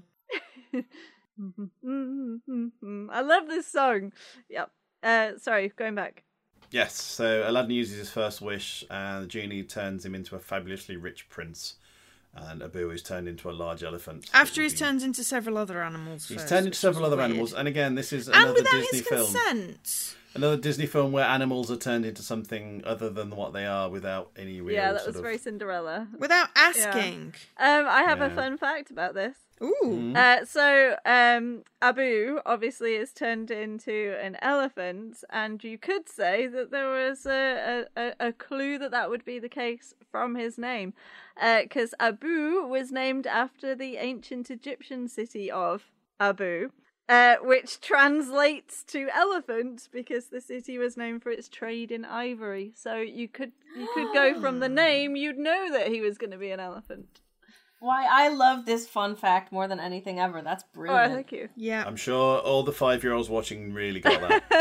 I love this song. Yep. Uh, sorry, going back. Yes, so Aladdin uses his first wish, and the genie turns him into a fabulously rich prince, and Abu is turned into a large elephant. After he's He- turned into several other animals. He's first, turned into which several was other weird. animals, and again, this is And another without Disney his film. consent. Another Disney film where animals are turned into something other than what they are without any real Yeah, that sort was of... very Cinderella. Without asking. Um, I have a Yeah. fun fact about this. Ooh. Uh, so, um, Abu obviously is turned into an elephant, and you could say that there was a, a, a clue that that would be the case from his name. Because uh, Abu was named after the ancient Egyptian city of Abu, uh, which translates to elephant because the city was known for its trade in ivory. So you could you could go from the name, you'd know that he was going to be an elephant. Why, I love this fun fact more than anything ever. That's Oh, brilliant. thank you. Yeah. I'm sure all the five-year-olds watching really got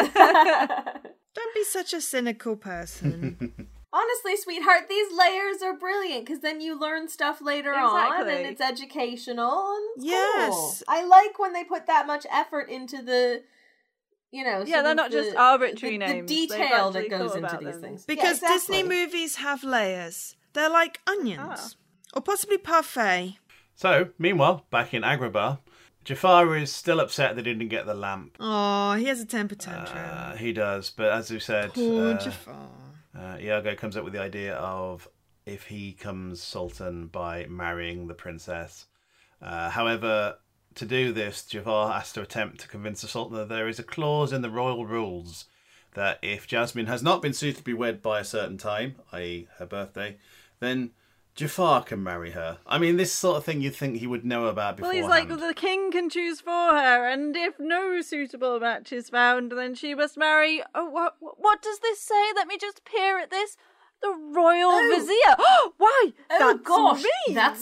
that. Don't be such a cynical person. Honestly, sweetheart, these layers are brilliant because then you learn stuff later on Exactly. and it's educational and it's Yes. cool. I like when they put that much effort into the, you know, Yeah, sort they're of not the- just arbitrary the, names. The They've detail that actually goes thought into about these them. things. Because Yeah, exactly. Disney movies have layers. They're like onions. Or possibly parfait. So, meanwhile, back in Agrabah, Jafar is still upset that he didn't get the lamp. Oh, he has a temper tantrum. Uh, he does, but as we said, Poor uh, Jafar. uh, Iago comes up with the idea of if he comes Sultan by marrying the princess. Uh, however, to do this, Jafar has to attempt to convince the Sultan that there is a clause in the royal rules that if Jasmine has not been suitably wed by a certain time, that is her birthday, then Jafar can marry her. I mean, this sort of thing you'd think he would know about Well, beforehand. he's like, well, the king can choose for her, and if no suitable match is found, then she must marry. Oh, what? What does this say? Let me just peer at this. The royal Oh. vizier. Oh, why? Oh That's gosh, me. that's me.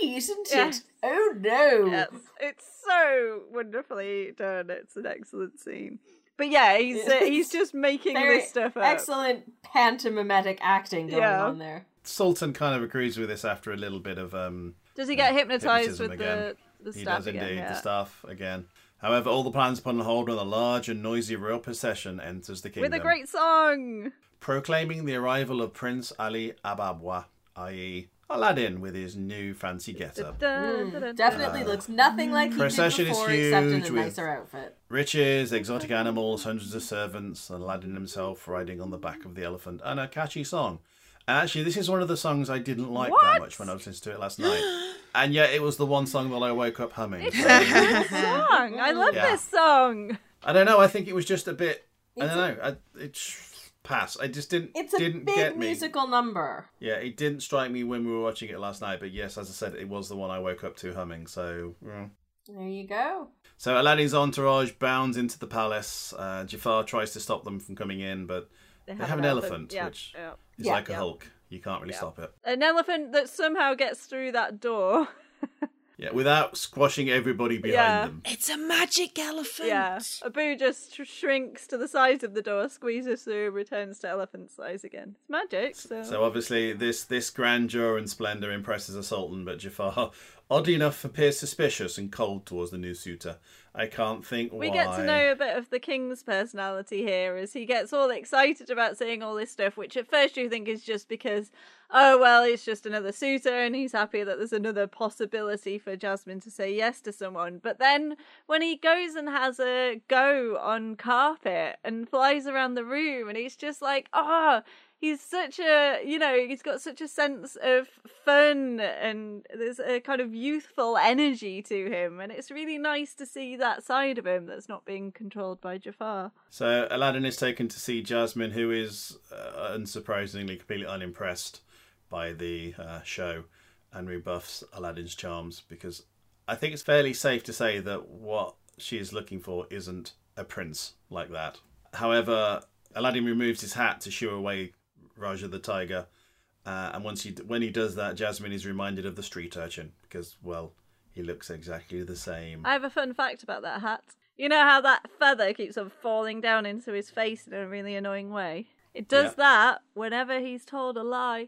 isn't Yeah. it? Oh no. Yes, it's so wonderfully done. It's an excellent scene. But yeah, he's uh, he's just making Very this stuff up. excellent pantomimetic acting going Yeah. on there. Sultan kind of agrees with this after a little bit of um. Does he get hypnotized hypnotism with again. the the He staff does again? indeed, Yeah. the staff again. However, all the plans put on hold when a large and noisy royal procession enters the kingdom, With a great song. proclaiming the arrival of Prince Ali Ababwa, that is. Aladdin, with his new fancy getup. Dun, dun, dun, Definitely Uh, looks nothing like he did procession is before, except in a huge with- nicer outfit. Riches, exotic animals, hundreds of servants, and Aladdin himself riding on the back of the elephant, and a catchy song. And actually, this is one of the songs I didn't like What? that much when I was listening to it last night. And yet, it was the one song that I woke up humming. It's So, a good song. I love Yeah. this song. I don't know. I think it was just a bit. I It's don't know. I, it pass. I just didn't. It's a didn't big get me. musical number. Yeah, it didn't strike me when we were watching it last night. But yes, as I said, it was the one I woke up to humming. So. Yeah. There you go. So Aladdin's entourage bounds into the palace. Uh, Jafar tries to stop them from coming in, but they have, an elephant, Yeah, which yeah. is Yeah, like a yeah. Hulk. You can't really Yeah. stop it. An elephant that somehow gets through that door. Yeah, without squashing everybody behind Yeah. them. It's a magic elephant. Yeah. Abu just sh- shrinks to the size of the door, squeezes through, returns to elephant size again. It's magic, so... So obviously this this grandeur and splendour impresses the Sultan, but Jafar, oddly enough, appears suspicious and cold towards the new suitor. I can't think why. We get to know a bit of the king's personality here as he gets all excited about seeing all this stuff, which at first you think is just because, oh, well, it's just another suitor and he's happy that there's another possibility for Jasmine to say yes to someone. But then when he goes and has a go on carpet and flies around the room and he's just like, oh, he's such a, you know, he's got such a sense of fun and there's a kind of youthful energy to him. And it's really nice to see that side of him that's not being controlled by Jafar. So Aladdin is taken to see Jasmine, who is, uh, unsurprisingly, completely unimpressed by the uh, show and rebuffs Aladdin's charms, because I think it's fairly safe to say that what she is looking for isn't a prince like that. However, Aladdin removes his hat to shoo away Raja the tiger, uh, and once he when he does that, Jasmine is reminded of the street urchin because, well, he looks exactly the same. I have a fun fact about that hat. You know how that feather keeps on falling down into his face in a really annoying way? It does Yeah. that whenever he's told a lie.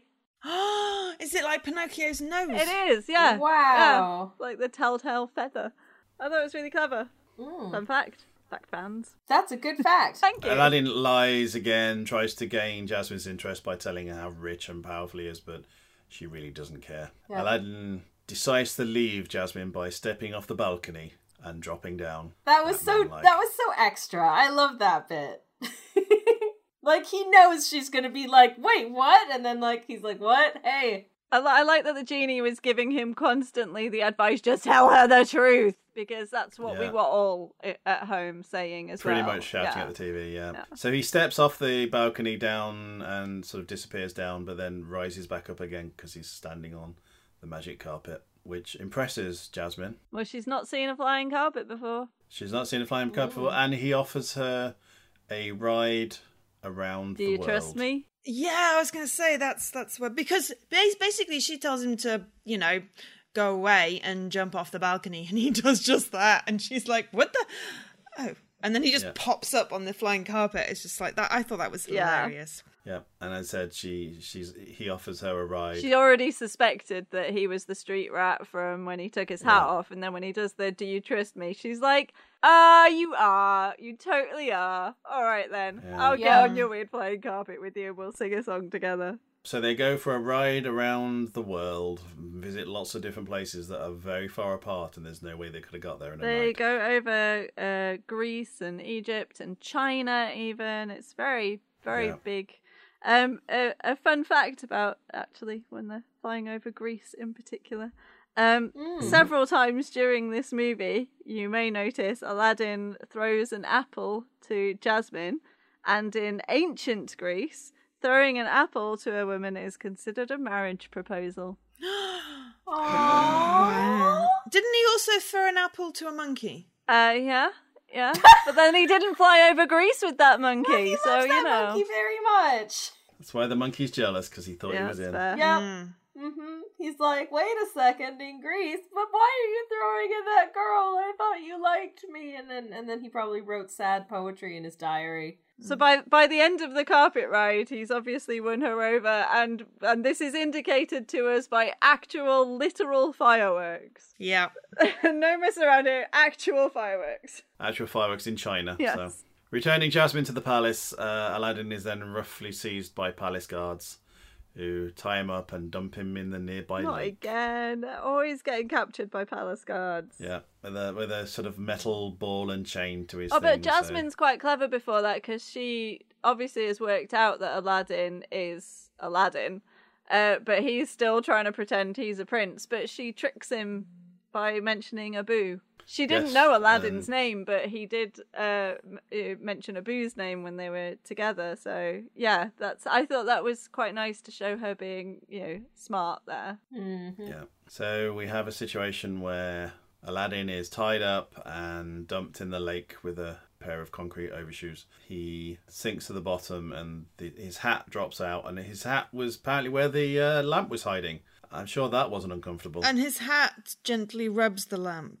Is it like Pinocchio's nose? It is, yeah. Wow. Yeah, like the telltale feather. I thought it was really clever. Mm. Fun fact. Fact fans. That's a good fact. Thank you. Aladdin lies again, tries to gain Jasmine's interest by telling her how rich and powerful he is, but she really doesn't care. Yeah. Aladdin decides to leave Jasmine by stepping off the balcony and dropping down. That was so Batman-like. that was so extra. I love that bit. Like he knows she's gonna be like, wait, what? And then like he's like, what? Hey. I, li- I like that the genie was giving him constantly the advice, just tell her the truth, because that's what we Yeah. were all i- at home saying as Pretty well. much shouting Yeah. at the T V, yeah. Yeah. So he steps off the balcony down and sort of disappears down, but then rises back up again because he's standing on the magic carpet, which impresses Jasmine. Well, she's not seen a flying carpet before. She's not seen a flying carpet before, and he offers her a ride around Do the you world. trust me? Yeah, I was going to say that's that's what, because bas- basically she tells him to, you know, go away and jump off the balcony, and he does just that, and she's like, "What the?" Oh, and then he just Yeah. pops up on the flying carpet. It's just like that. I thought that was Yeah. hilarious. Yeah, and I said she she's he offers her a ride. She already suspected that he was the street rat from when he took his hat Yeah. off, and then when he does the "Do you trust me?" she's like, "Ah, you are. You totally are. All right then, Yeah. I'll Yeah. get on your weird flying carpet with you. We'll sing a song together." So they go for a ride around the world, visit lots of different places that are very far apart, and there's no way they could have got there in a They night. go over uh, Greece and Egypt and China even. It's very, very Yeah. big. Um, a, a fun fact about, actually, when they're flying over Greece in particular. Um, Several times during this movie, you may notice Aladdin throws an apple to Jasmine, and in ancient Greece, throwing an apple to a woman is considered a marriage proposal. Aww. Didn't he also throw an apple to a monkey? Uh, yeah, yeah. But then he didn't fly over Greece with that monkey, He so loves you that know. monkey very much. That's why the monkey's jealous, because he thought Yeah, he was that's in. fair. Yep. Mm. Mm-hmm. He's like, wait a second, in Greece, but why are you throwing in that girl? I thought you liked me. And then and then he probably wrote sad poetry in his diary. So by by the end of the carpet ride, he's obviously won her over, and and this is indicated to us by actual, literal fireworks. Yeah. No mess around here, actual fireworks. Actual fireworks in China. Yes. So. Returning Jasmine to the palace, uh, Aladdin is then roughly seized by palace guards, who tie him up and dump him in the nearby Not lake. again. Always getting captured by palace guards. Yeah, with a with a sort of metal ball and chain to his. Oh, but thing, Jasmine's quite clever before that, because she obviously has worked out that Aladdin is Aladdin, uh, but he's still trying to pretend he's a prince. But she tricks him by mentioning Abu. She didn't Yes, know Aladdin's um, name, but he did uh, m- mention Abu's name when they were together. So yeah, that's. I thought that was quite nice to show her being, you know, smart there. Mm-hmm. So, yeah. So we have a situation where Aladdin is tied up and dumped in the lake with a pair of concrete overshoes. He sinks to the bottom, and the, his hat drops out, and his hat was apparently where the uh, lamp was hiding. I'm sure that wasn't uncomfortable. And his hat gently rubs the lamp.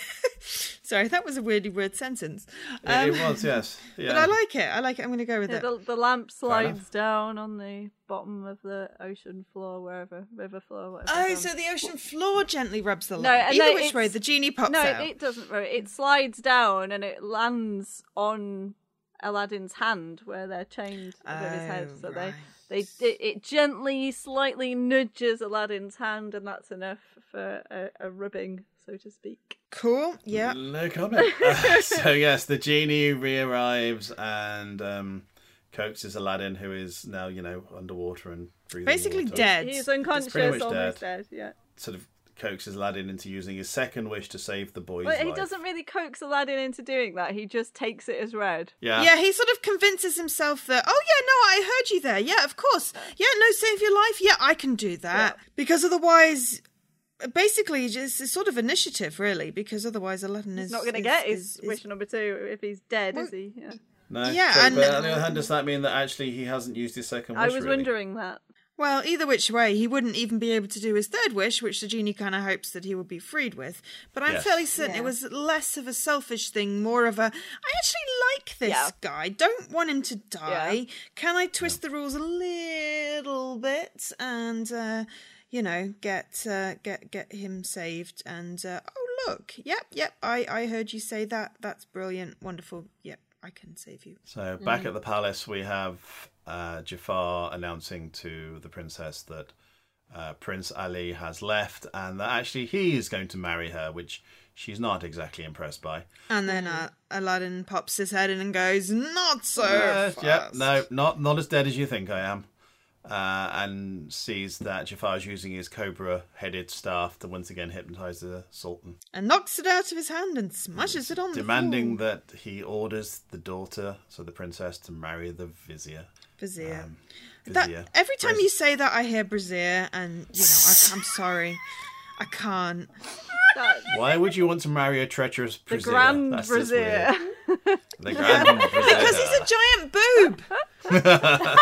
Sorry, that was a weirdly weird sentence. Yeah, Um, it was, yes. Yeah. But I like it. I like it. I'm going to go with Yeah, it. the, the lamp slides enough. down on the bottom of the ocean floor, wherever, river floor, whatever. Oh, it's so on. the ocean floor gently rubs the No, lamp. and Either then which it's- way, the genie pops no, out. it, it doesn't. Ro- It slides down and it lands on Aladdin's hand where they're chained above his head. Oh, So right. they, they, it, it gently, slightly nudges Aladdin's hand, and that's enough for a, a rubbing, so to speak. Cool. Yeah. No comment. Uh, so yes, the genie re-arrives and um, coaxes Aladdin, who is now, you know, underwater and breathing Basically water. dead. He's pretty unconscious, much almost dead. dead. Yeah. Sort of coaxes Aladdin into using his second wish to save the boy's But he life. doesn't really coax Aladdin into doing that. He just takes it as read. Yeah. Yeah, he sort of convinces himself that, oh, yeah, no, I heard you there. Yeah, of course. Yeah, no, save your life. Yeah, I can do that. Because otherwise, basically, it's it's sort of initiative, really, because otherwise Aladdin is He's not going to is- get his is- is- wish number two if he's dead, Well, is he? Yeah. No. Yeah, so, and- but on the other hand, does that mean that actually he hasn't used his second wish? I was really? wondering that. Well, either which way, he wouldn't even be able to do his third wish, which the genie kind of hopes that he would be freed with. But I'm Yes. fairly certain Yeah. it was less of a selfish thing, more of a, I actually like this Yeah. guy, don't want him to die. Yeah. Can I twist the rules a little bit and, uh, you know, get uh, get get him saved? And, uh, oh, look, yep, yep, I, I heard you say that. That's brilliant, wonderful, yep. I can save you. So back at the palace, we have uh, Jafar announcing to the princess that uh, Prince Ali has left, and that actually he is going to marry her, which she's not exactly impressed by. And then uh, Aladdin pops his head in and goes, not so Uh, fast. yep, no, not not as dead as you think I am. Uh, and sees that Jafar is using his cobra-headed staff to once again hypnotise the Sultan, And knocks it out of his hand and smashes it on the demanding floor. that he orders the daughter, so the princess, to marry the vizier. Brazier. Um, That, vizier. every time Braz- you say that, I hear Brazier, and, you know, I, I'm sorry. I can't. That, Why would you want to marry a treacherous the brazier? Grand That's just Brazier. weird. The Grand Brazier. Because he's a giant boob!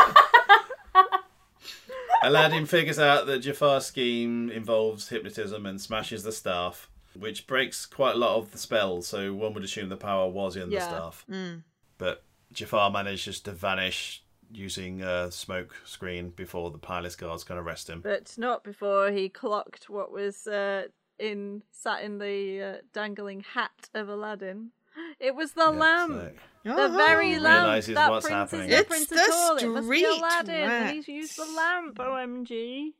Aladdin figures out that Jafar's scheme involves hypnotism and smashes the staff, which breaks quite a lot of the spells, so one would assume the power was in the Yeah. staff. Mm. But Jafar manages to vanish using a smoke screen before the palace guards can arrest him. But not before he clocked what was uh, in sat in the uh, dangling hat of Aladdin. It was the Yeah, lamp. so- The very lamp Realises that what's Prince happening. is the It's Prince the at all. It must be street Aladdin, and rat. he's used the lamp. O M G!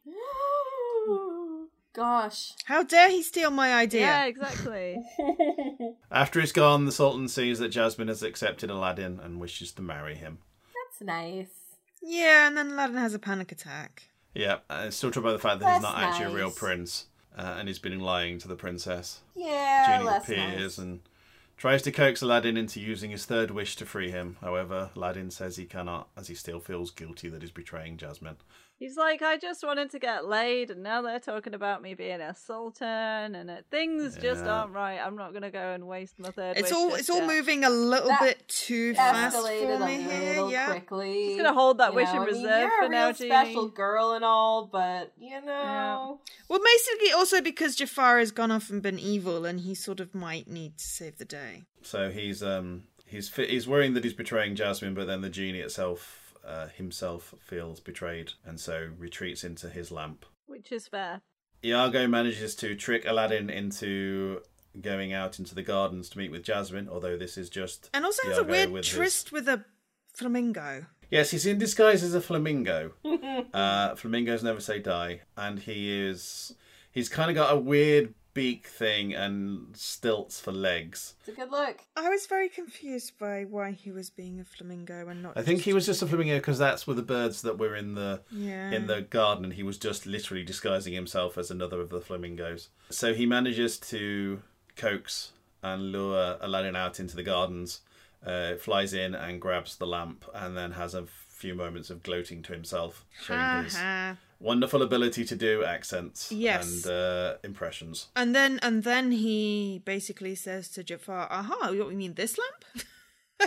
Gosh. How dare he steal my idea? Yeah, exactly. After he's gone, the Sultan sees that Jasmine has accepted Aladdin and wishes to marry him. That's nice. Yeah, and then Aladdin has a panic attack. Yeah, and it's still troubled by the fact that he's That's not actually a real nice. prince, uh, and he's been lying to the princess. Yeah, Genie that's appears nice. and tries to coax Aladdin into using his third wish to free him. However, Aladdin says he cannot, as he still feels guilty that he's betraying Jasmine. He's like, I just wanted to get laid, and now they're talking about me being a sultan, and it, things just Yeah. aren't right. I'm not going to go and waste my third It's wish all just it's all yet. moving a little That bit too fast for Escalated me a here. little Yeah. quickly. Just gonna hold that You wish know, in I mean, reserve you're for a now, real Jeannie. special girl and all, but you know. Well, basically, also because Jafar has gone off and been evil, and he sort of might need to save the day. So he's um he's fi- he's worrying that he's betraying Jasmine, but then the genie itself uh, himself feels betrayed, and so retreats into his lamp. Which is fair. Iago manages to trick Aladdin into going out into the gardens to meet with Jasmine, although this is just And also has a Iago weird with his- tryst with a flamingo. Yes, he's in disguise as a flamingo. uh, flamingos never say die, and he is he's kind of got a weird beak thing and stilts for legs. It's a good look. I was very confused by why he was being a flamingo and not. I think just- he was just a flamingo because that's were the birds that were in the Yeah. in the garden, and he was just literally disguising himself as another of the flamingos. So he manages to coax and lure Aladdin out into the gardens, uh, flies in and grabs the lamp, and then has a few moments of gloating to himself, showing Ha his ha. wonderful ability to do accents Yes. and uh, impressions. And then and then he basically says to Jafar, "Aha, you mean this lamp?"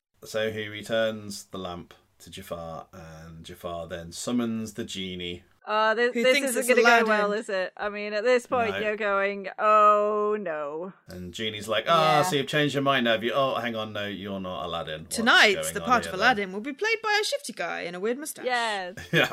So he returns the lamp to Jafar, and Jafar then summons the genie. Uh, this, Who this thinks isn't it's going to go Aladdin. well, is it? I mean, at this point, No. you're going, oh no. And Genie's like, ah, Yeah. so you've changed your mind, have you? Oh, hang on, no, you're not Aladdin. What's Tonight, going the on part here, of then?" Aladdin will be played by a shifty guy in a weird moustache. Yes. Yeah.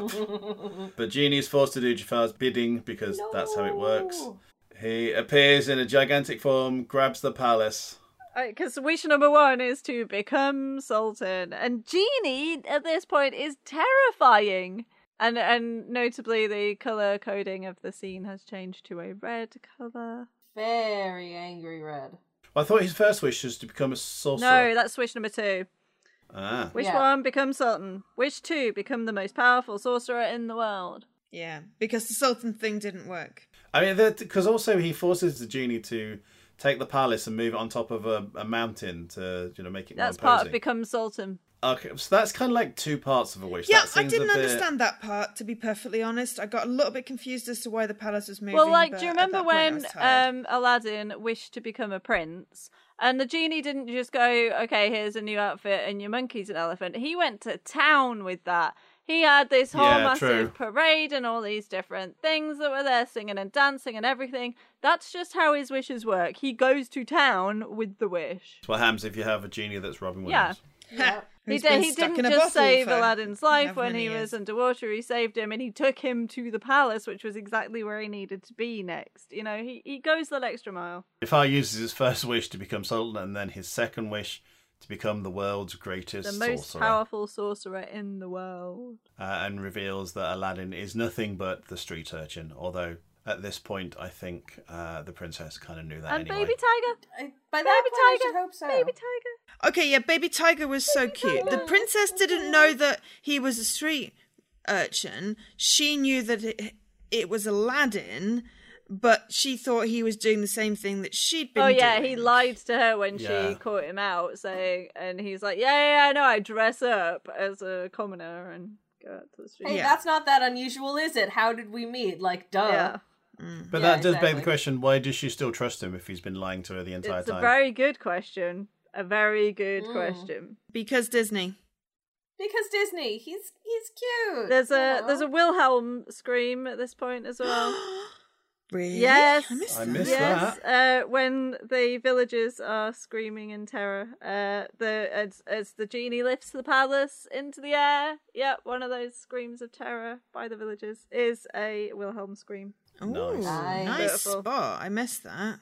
But Genie is forced to do Jafar's bidding because that's how it works. No. He appears in a gigantic form, grabs the palace. Because wish number one is to become Sultan. And Genie, at this point, is terrifying. And and notably, the colour coding of the scene has changed to a red colour. Very angry red. Well, I thought his first wish was to become a sorcerer. No, that's wish number two. Ah. Wish Yeah. one, become Sultan. Wish two, become the most powerful sorcerer in the world. Yeah, because the Sultan thing didn't work. I mean, because also he forces the Genie to take the palace and move it on top of a, a mountain to, you know, make it That's more part imposing. of become Sultan. Okay, so that's kind of like two parts of a wish. Yeah, That I seems didn't a bit... understand that part, to be perfectly honest. I got a little bit confused as to why the palace was moving. Well, like, but do you at remember that point I when was tired. um, Aladdin wished to become a prince? And the genie didn't just go, okay, here's a new outfit and your monkey's an elephant. He went to town with that. He had this whole Yeah, massive true. parade and all these different things that were there, singing and dancing and everything. That's just how his wishes work. He goes to town with the wish. What happens if you have a Genie that's Robin Yeah. Williams? Yeah. He, Who's did, been he stuck didn't in a just bottle save for Aladdin's life however when many he years. was underwater. He saved him and he took him to the palace, which was exactly where he needed to be next. You know, he, he goes that extra mile. Jafar uses his first wish to become Sultan, and then his second wish to become the world's greatest The most sorcerer, powerful sorcerer in the world. uh, and reveals that Aladdin is nothing but the street urchin. Although at this point, I think uh, the princess kind of knew that And anyway. Baby Tiger. I, by that Baby point, I Tiger. should hope so. Baby Tiger. Okay, yeah, Baby Tiger was so cute. The princess didn't know that he was a street urchin. She knew that it, it was Aladdin, but she thought he was doing the same thing that she'd been Oh yeah, doing. he lied to her when Yeah. she caught him out, saying, and he's like, "Yeah, yeah, yeah, no, I dress up as a commoner and go out to the street." Hey, Yeah. that's not that unusual, is it? How did we meet? Like, duh. Yeah, But Yeah, that does beg the exactly. question: why does she still trust him if he's been lying to her the entire it's time? a very good question. A very good Mm. question. Because Disney. Because Disney, he's he's cute. There's a you know? there's a Wilhelm scream at this point as well. Really? Yes. I missed I that. missed Yes, uh, when the villagers are screaming in terror, uh, the as, as the genie lifts the palace into the air, yeah, one of those screams of terror by the villagers is a Wilhelm scream. Ooh, Nice. nice Beautiful. spot. I missed that.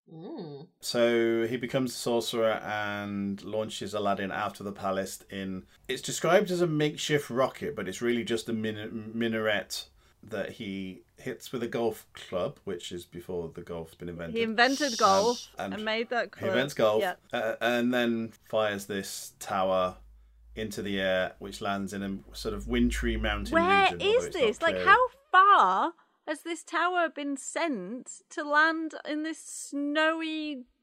Mm. So he becomes a sorcerer and launches Aladdin out of the palace in... It's described as a makeshift rocket, but it's really just a min- minaret that he hits with a golf club, which is before the golf's been invented. He invented golf and- and, made that He club. invents golf, Yeah. uh, and then fires this tower into the air, which lands in a sort of wintry mountain Where region. although is it's this? not Like, clear. how far has this tower been sent to land in this snowy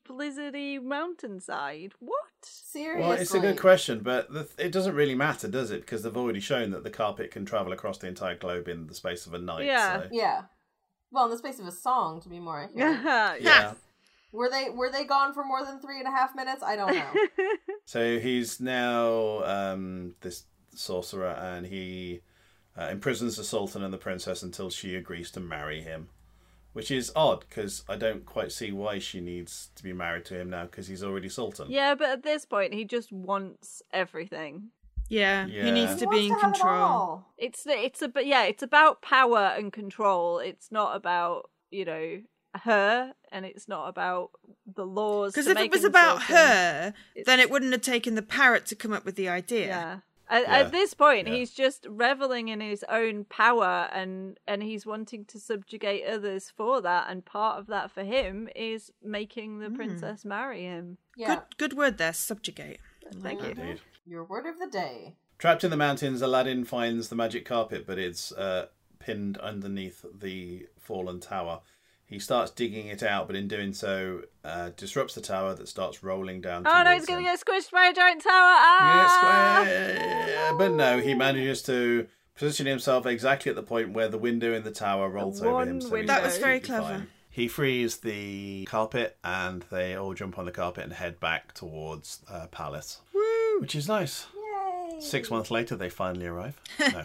blizzardy mountainside. What? Seriously. Well, it's a good question, but the, it doesn't really matter, does it? Because they've already shown that the carpet can travel across the entire globe in the space of a night. Yeah. So. Yeah. Well, in the space of a song, to be more accurate. Yeah. Yeah. Were they were they gone for more than three and a half minutes? I don't know. So he's now um, this sorcerer, and he uh, imprisons the Sultan and the princess until she agrees to marry him. Which is odd, because I don't quite see why she needs to be married to him now, because he's already Sultan. Yeah, but at this point, he just wants everything. Yeah, Yeah. he needs He to wants be in to have it control. all. It's it's a yeah, it's about power and control. It's not about, you know, her, and it's not about the laws. Because to if it make was him about Sultan. her, It's- then it wouldn't have taken the parrot to come up with the idea. Yeah. At, Yeah. at this point, Yeah. he's just reveling in his own power, and and he's wanting to subjugate others for that. And part of that for him is making the princess marry him. Yeah. Good, good word there, subjugate. Thank you. Indeed. Your word of the day. Trapped in the mountains, Aladdin finds the magic carpet, but it's uh, pinned underneath the fallen tower. He starts digging it out, but in doing so, uh, disrupts the tower that starts rolling down. Oh no, he's going gonna get squished by a giant tower! Ah! Yes, but no, he manages to position himself exactly at the point where the window in the tower rolls over him. one So he's window. That was very absolutely clever. fine. He frees the carpet, and they all jump on the carpet and head back towards uh, Palace, Woo! which is nice. Yay. Six months later, they finally arrive. No.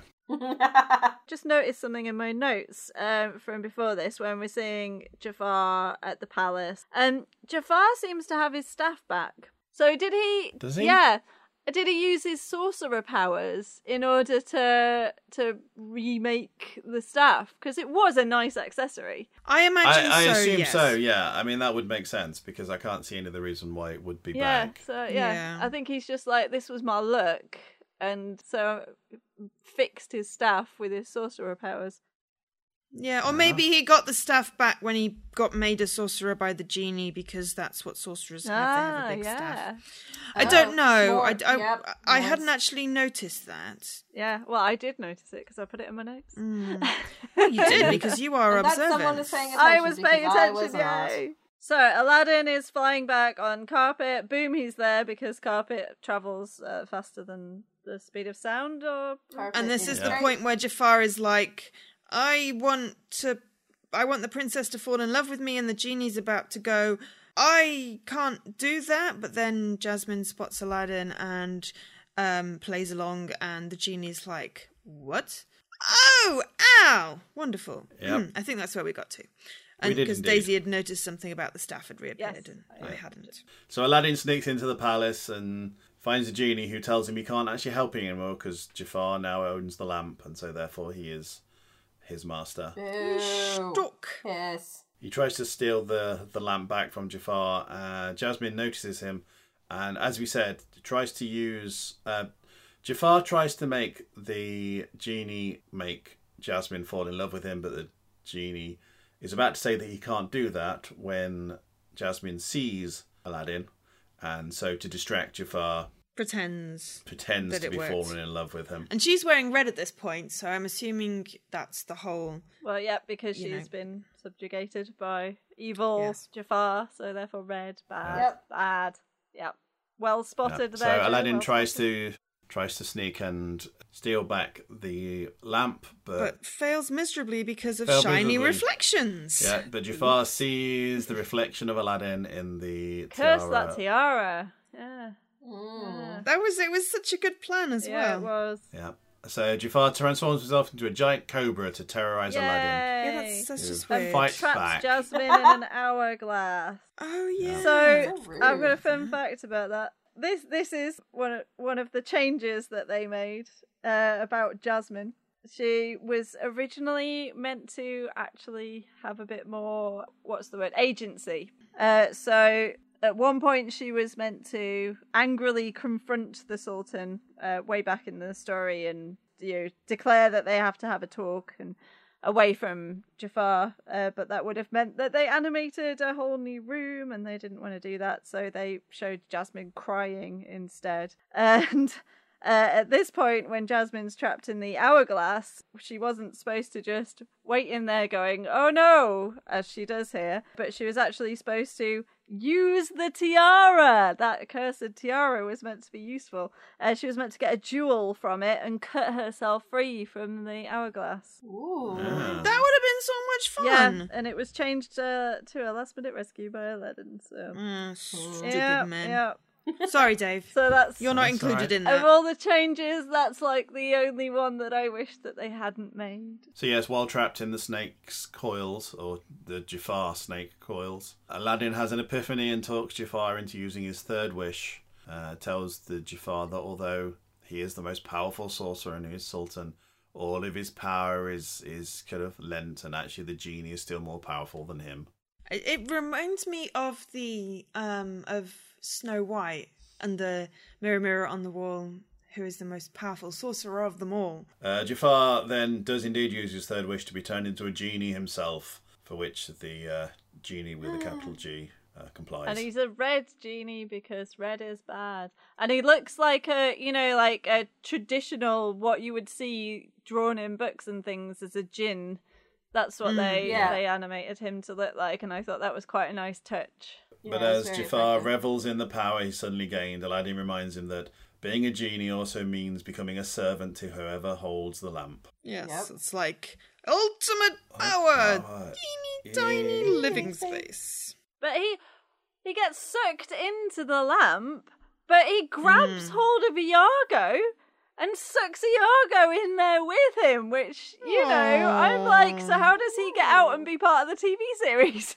Just noticed something in my notes um, from before this when we're seeing Jafar at the palace. And Jafar seems to have his staff back. So did he... Does he? Yeah. Did he use his sorcerer powers in order to to remake the staff? Because it was a nice accessory. I imagine I, I so, assume yes. so, yeah. I mean, that would make sense, because I can't see any other reason why it would be Yeah, back. so yeah. Yeah. I think he's just like, this was my look. And so fixed his staff with his sorcerer powers. Yeah, or maybe he got the staff back when he got made a sorcerer by the genie, because that's what sorcerers have. They have Ah, a big yeah. staff. I Oh, don't know. more- I, I, yep, I yes. hadn't actually noticed that. Yeah, well, I did notice it because I put it in my notes. Mm. Well, you did, because you are And that's observant. someone is paying attention. I was because paying I attention, was not. yay! So, Aladdin is flying back on carpet. Boom, he's there because carpet travels uh, faster than the speed of sound. Or Carpet And this is Yeah. the point where Jafar is like, I want to, I want the princess to fall in love with me, and the genie's about to go, I can't do that. But then Jasmine spots Aladdin and um, plays along, and the genie's like, what? Oh, ow! Wonderful. Yep. Hmm, I think that's where we got to. We And did because indeed. Daisy had noticed something about the staff had reappeared, Yes. and I hadn't. So Aladdin sneaks into the palace and finds a genie who tells him he can't actually help him anymore, because Jafar now owns the lamp, and so therefore he is his master. Boo. Stuck. Yes. He tries to steal the, the lamp back from Jafar. Uh, Jasmine notices him, and as we said, tries to use... Uh, Jafar tries to make the genie make Jasmine fall in love with him, but the genie is about to say that he can't do that when Jasmine sees Aladdin, and so to distract Jafar, Pretends. pretends That to it be works. falling in love with him. And she's wearing red at this point, so I'm assuming that's the whole... well, yeah, because You she's know. been subjugated by evil Yes. Jafar, so therefore red, bad, Yep. bad. Yep. Well Yeah. spotted So there. Joe, Aladdin well tries spotted. to tries to sneak and steal back the lamp, but, But fails miserably because of Failed shiny miserably. reflections. yeah, but Jafar sees the reflection of Aladdin in the Curse tiara. that tiara. Yeah. Mm. That was, it was such a good plan as Yeah, well. it was. Yeah. So Jafar transforms himself into a giant cobra to terrorize Aladdin. Yeah, Yay. that's, that's Who just And weird. fights traps back. Jasmine in an hourglass. Oh, yeah. So So rude. I've got a fun fact about that. This this is one of, one of the changes that they made uh, about Jasmine. She was originally meant to actually have a bit more, what's the word, agency. Uh, so at one point she was meant to angrily confront the Sultan uh, way back in the story and, you know, declare that they have to have a talk and away from Jafar, uh, but that would have meant that they animated a whole new room, and they didn't want to do that, so they showed Jasmine crying instead. And uh, at this point, when Jasmine's trapped in the hourglass, she wasn't supposed to just wait in there going, oh no, as she does here, but she was actually supposed to use the tiara. That accursed tiara was meant to be useful. Uh, she was meant to get a jewel from it and cut herself free from the hourglass. Ooh. Yeah. That would have been so much fun. Yeah, and it was changed uh, to a last minute rescue by Aladdin. So Mm, stupid yeah, men. yeah. Sorry, Dave. So that's You're not That's included alright. in of that. all the changes, that's like the only one that I wish that they hadn't made. So yes, while trapped in the snake's coils, or the Jafar snake coils, Aladdin has an epiphany and talks Jafar into using his third wish. Uh, tells the Jafar that although he is the most powerful sorcerer and he is Sultan, all of his power is, is kind of lent, and actually the genie is still more powerful than him. It, it reminds me of the um of Snow White and the mirror, mirror on the wall. Who is the most powerful sorcerer of them all? Uh, Jafar then does indeed use his third wish to be turned into a genie himself, for which the uh, genie with a capital G uh, complies. And he's a red genie because red is bad. And he looks like a, you know, like a traditional, what you would see drawn in books and things as a djinn. That's what Mm, they yeah. they animated him to look like, and I thought that was quite a nice touch. But Yeah, it's as very Jafar effective. revels in the power he suddenly gained, Aladdin reminds him that being a genie also means becoming a servant to whoever holds the lamp. Yes, Yep. it's like ultimate power, Power. teeny tiny Yeah. living space. But he he gets sucked into the lamp, but he grabs hold of Iago and sucks Iago in there with him, which, you know, I'm like, so how does he get out and be part of the T V series?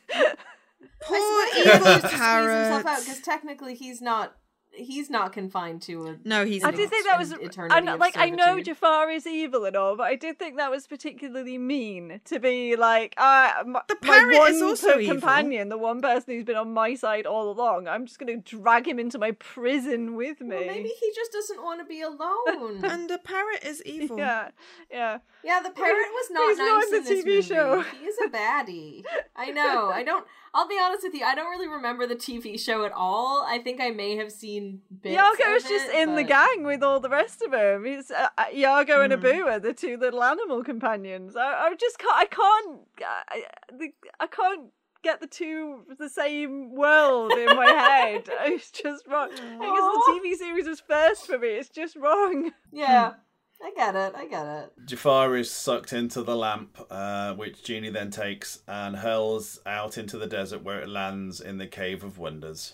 Poor I suppose he evil manages to squeeze parrot. himself out because technically he's not he's not confined to a. No, he's I not. did think that was, An I eternity know, of like, I know servitude. Jafar is evil and all, but I did think that was particularly mean to be like, uh, my, The my parrot one is also per- evil. companion, the one person who's been on my side all along, I'm just going to drag him into my prison with me. Well, maybe he just doesn't want to be alone. And the parrot is evil. Yeah, yeah. Yeah, the parrot was not He's nice not in in the this T V movie. show. He is a baddie. I know. I don't. I'll be honest with you. I don't really remember the T V show at all. I think I may have seen bits. Iago's of just it, in the but- gang with all the rest of them. He's uh, uh, Iago and Hmm. Abu are the two little animal companions. I, I just can't. I can't. I, the, I can't get the two the same world in my head. It's just wrong. Because the T V series was first for me. It's just wrong. Yeah, I get it. I get it. Jafar is sucked into the lamp, uh, which Genie then takes and hurls out into the desert where it lands in the Cave of Wonders.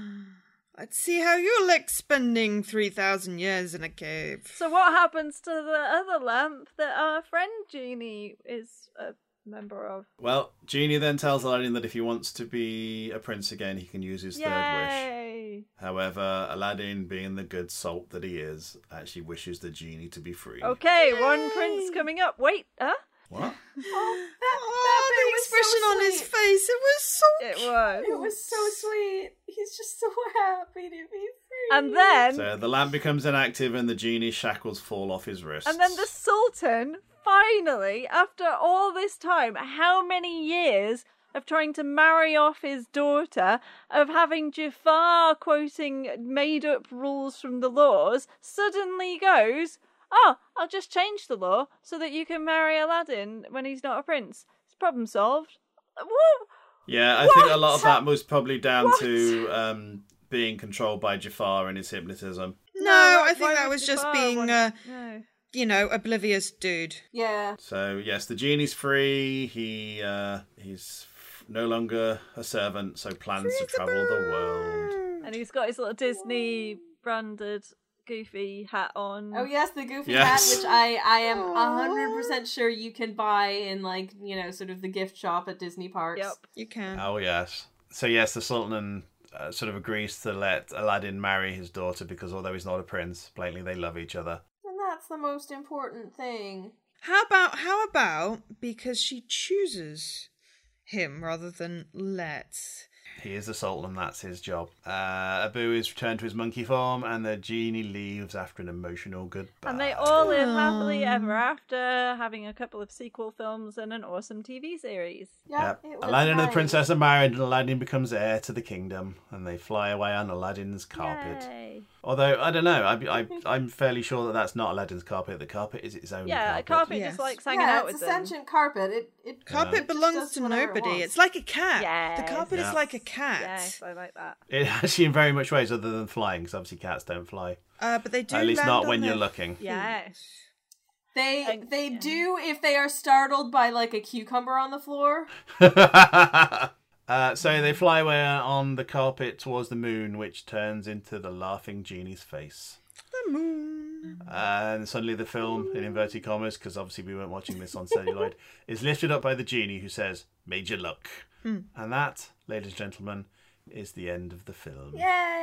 Let's see how you like spending three thousand years in a cave. So what happens to the other lamp that our friend Genie is a member of? Well, Genie then tells Aladdin that if he wants to be a prince again, he can use his third wish. Yay! However, Aladdin, being the good salt that he is, actually wishes the Genie to be free. Okay, one prince coming up. Wait, huh? What? Oh, that, Oh, that the bit was expression so on his sweet. face, it was so It cute. was. It was so sweet. He's just so happy to be free. And then, So the lamp becomes inactive and the Genie's shackles fall off his wrists. and then the Sultan, finally, after all this time, how many years of trying to marry off his daughter, of having Jafar quoting made-up rules from the laws, suddenly goes, oh, I'll just change the law so that you can marry Aladdin when he's not a prince. It's problem solved. Woo! Yeah, I think a lot of What? that was probably down What? to um, being controlled by Jafar and his hypnotism. No, why- I think why that would was just Jafar being, want- uh, No. you know, oblivious dude. Yeah. So yes, the Genie's free. He uh, he's f- no longer a servant, so plans to travel the world. And he's got his little Disney branded Goofy hat on. Oh yes, the Goofy Yes. hat, which I I am a hundred percent sure you can buy in like you know sort of the gift shop at Disney parks. Yep. You can. Oh yes. So yes, the Sultan uh, sort of agrees to let Aladdin marry his daughter because although he's not a prince, blatantly they love each other. And that's the most important thing. How about, how about, because she chooses him rather than let. He is the Sultan, that's his job. Uh, Abu is returned to his monkey form, and the Genie leaves after an emotional goodbye. And they all live happily ever after, having a couple of sequel films and an awesome T V series. Yep. Yep. It was Aladdin and nice. the princess are married, and Aladdin becomes heir to the kingdom, and they fly away on Aladdin's carpet. Yay. Yay. Although, I don't know, I, I, I'm fairly sure that that's not Aladdin's carpet. The carpet is its own Yeah, a carpet. carpet Yes. just likes hanging yeah, out it's with a them. sentient carpet. It it Carpet Yeah. It belongs just to does whatever it nobody. wants. It's like a cat. Yes. The carpet Yeah. is like a cat. Yes, I like that. It actually, in very much ways, other than flying, because obviously cats don't fly. Uh, but they do At least land not on when you're their looking. Yes. They And- they yeah. do if they are startled by like a cucumber on the floor. uh, so they fly away on the carpet towards the moon, which turns into the laughing genie's face. The moon. And suddenly the film, in inverted commas, because obviously we weren't watching this on celluloid, is lifted up by the genie who says, "Major luck." Hmm. And that, ladies and gentlemen, is the end of the film.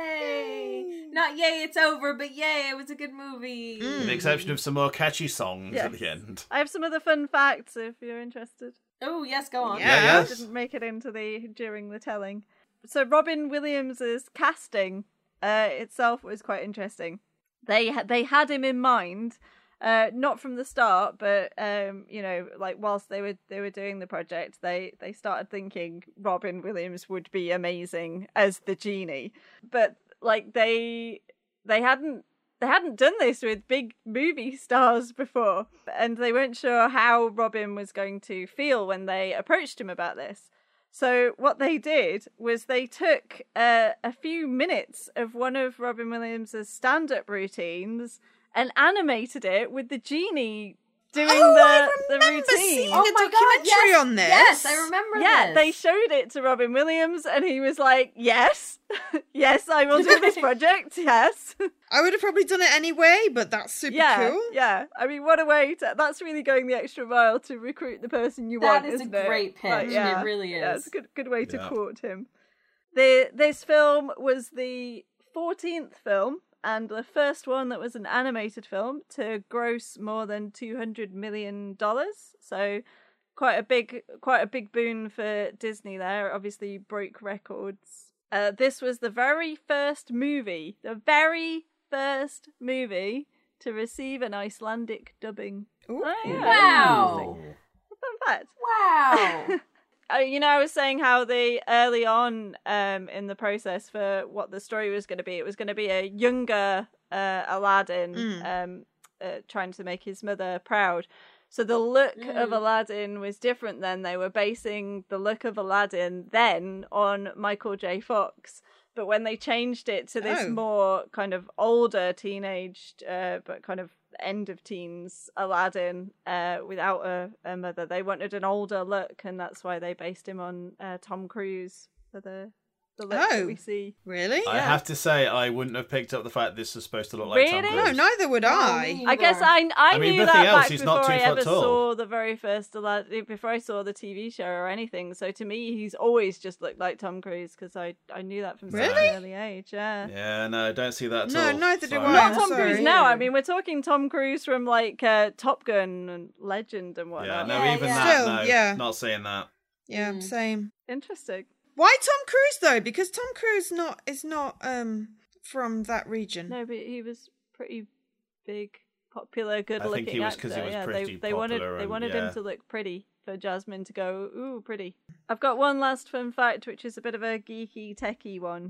Yay! Not yay, it's over, but yay, it was a good movie. Mm. With the exception of some more catchy songs Yes. at the end. I have some other fun facts if you're interested. Oh yes, go on. Yeah. Yeah, yes. Didn't make it into the during the telling. So Robin Williams's casting uh, itself was quite interesting. They ha- they had him in mind, uh, not from the start, but um, you know, like whilst they were they were doing the project, they they started thinking Robin Williams would be amazing as the genie, but like they they hadn't. They hadn't done this with big movie stars before, and they weren't sure how Robin was going to feel when they approached him about this. So what they did was they took uh, a few minutes of one of Robin Williams' stand-up routines and animated it with the genie doing Oh, the, I the remember routine. seeing Oh a my God, documentary yes, on this. Yes, I remember Yeah, this. they showed it to Robin Williams, and he was like, "Yes, yes, I will do this project. Yes." I would have probably done it anyway, but that's super Yeah, cool. yeah. I mean, what a way to... That's really going the extra mile to recruit the person you That want, is a isn't it? great pitch. Like, yeah, It really Yeah, is. it's a good, good way to Yeah. court him. The, this film was the fourteenth film and the first one that was an animated film to gross more than two hundred million dollars. So quite a big, quite a big boon for Disney there. Obviously broke records. Uh, this was the very first movie, the very first movie to receive an Icelandic dubbing. Ooh. Oh, yeah. Wow. Fun fact. Wow. Uh, you know, I was saying how they early on um, in the process for what the story was going to be, it was going to be a younger uh, Aladdin Mm. um, uh, trying to make his mother proud. So the look of Mm. Aladdin was different then. They were basing the look of Aladdin then on Michael J. Fox. But when they changed it to this Oh. more kind of older teenage, uh, but kind of end of teens Aladdin uh, without a, a mother, they wanted an older look, and that's why they based him on uh, Tom Cruise for the the look Oh. that we see. Really? I Yeah. have to say, I wouldn't have picked up the fact this was supposed to look like Tom Really? No, Cruise. neither would I. I guess I I, I mean, knew nothing that else, back he's before not two I foot ever tall. saw the very first Aladdin, before I saw the T V show or anything. So to me, he's always just looked like Tom Cruise because I I knew that from such Really? an early age. Yeah. Yeah, no, I don't see that at No, all. neither do Sorry. I. Not I'm Tom sorry. Cruise now. I mean, we're talking Tom Cruise from like uh, Top Gun and Legend and Yeah, whatnot. no, Yeah, even yeah. that, Still, no, yeah. not seeing that. Yeah, Mm. same. Interesting. Why Tom Cruise though? Because Tom Cruise not is not um from that region. No, but he was pretty big, popular, good-looking think he was actor. 'cause he was yeah, pretty they, they wanted popular they and- wanted yeah. him to look pretty for Jasmine to go, ooh, pretty. I've got one last fun fact, which is a bit of a geeky, techie one.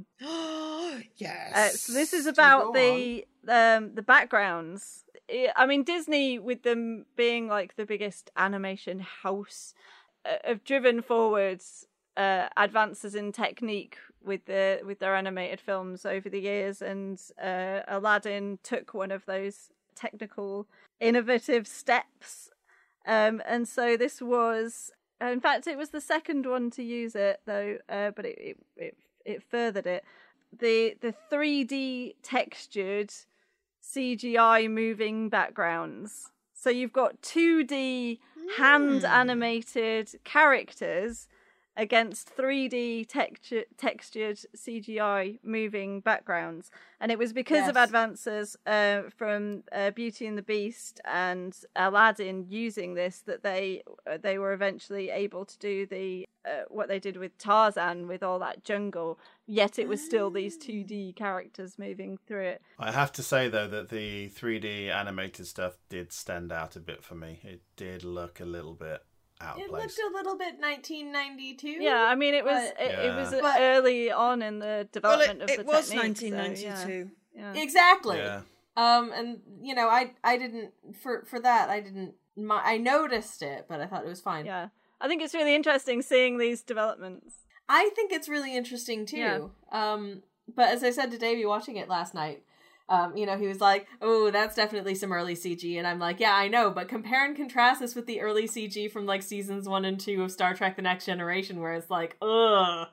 yes. Uh, so this is about go the um the backgrounds. I I mean, Disney, with them being like the biggest animation house, uh, have driven forwards uh, advances in technique with the with their animated films over the years, and uh, Aladdin took one of those technical, innovative steps. Um, and so this was, in fact, it was the second one to use it, though, uh, but it, it it it furthered it. The the three D textured C G I moving backgrounds. So you've got two D hand animated characters against three D textu- textured C G I moving backgrounds. And it was because of Yes. advances uh, from uh, Beauty and the Beast and Aladdin using this that they uh, they were eventually able to do the uh, what they did with Tarzan with all that jungle, yet it was still these two D characters moving through it. I have to say, though, that the three D animated stuff did stand out a bit for me. It did look a little bit out of It place. looked a little bit nineteen ninety-two. Yeah, I mean, it was But- it, it was Yeah. uh, But- early on in the Well, development it, of it the was technique, nineteen ninety-two. So, yeah. Yeah. Exactly. Yeah. Um, and you know, I I didn't for for that I didn't. My, I noticed it, but I thought it was fine. Yeah. I think it's really interesting seeing these developments. I think it's really interesting too. Yeah. Um, but as I said to Davey watching it last night, um, you know, he was like, "Oh, that's definitely some early C G," and I'm like, "Yeah, I know." But compare and contrast this with the early C G from like seasons one and two of Star Trek: The Next Generation, where it's like, ugh,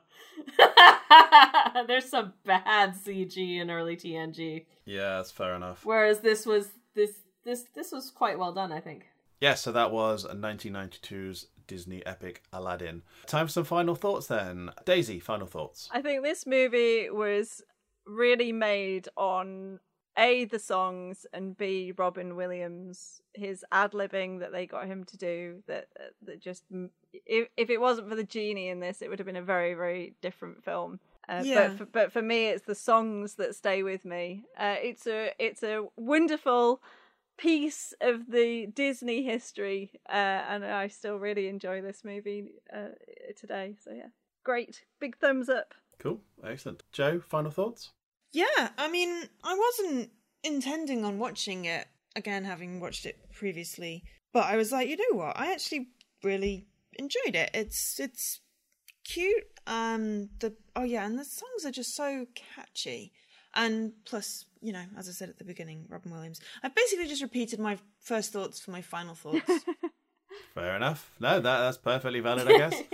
there's some bad C G in early T N G. Yeah, that's fair enough. Whereas this was this this this was quite well done, I think. Yeah, so that was nineteen ninety-two's Disney epic Aladdin. Time for some final thoughts then. Daisy, final thoughts. I think this movie was really made on A, the songs, and B, Robin Williams, his ad-libbing that they got him to do, that that just, if, if it wasn't for the genie in this, it would have been a very, very different film. Uh, Yeah. but, for, but for me, it's the songs that stay with me. Uh, it's a it's a wonderful piece of the Disney history, uh, and I still really enjoy this movie uh, today. So yeah, great, big thumbs up. Cool, excellent. Joe, final thoughts? Yeah, I mean, I wasn't intending on watching it again, having watched it previously, but I was like, you know what? I actually really enjoyed it. It's it's cute. Um, the oh yeah, and the songs are just so catchy. And plus, you know, as I said at the beginning, Robin Williams. I've basically just repeated my first thoughts for my final thoughts. Fair enough. No, that that's perfectly valid, I guess.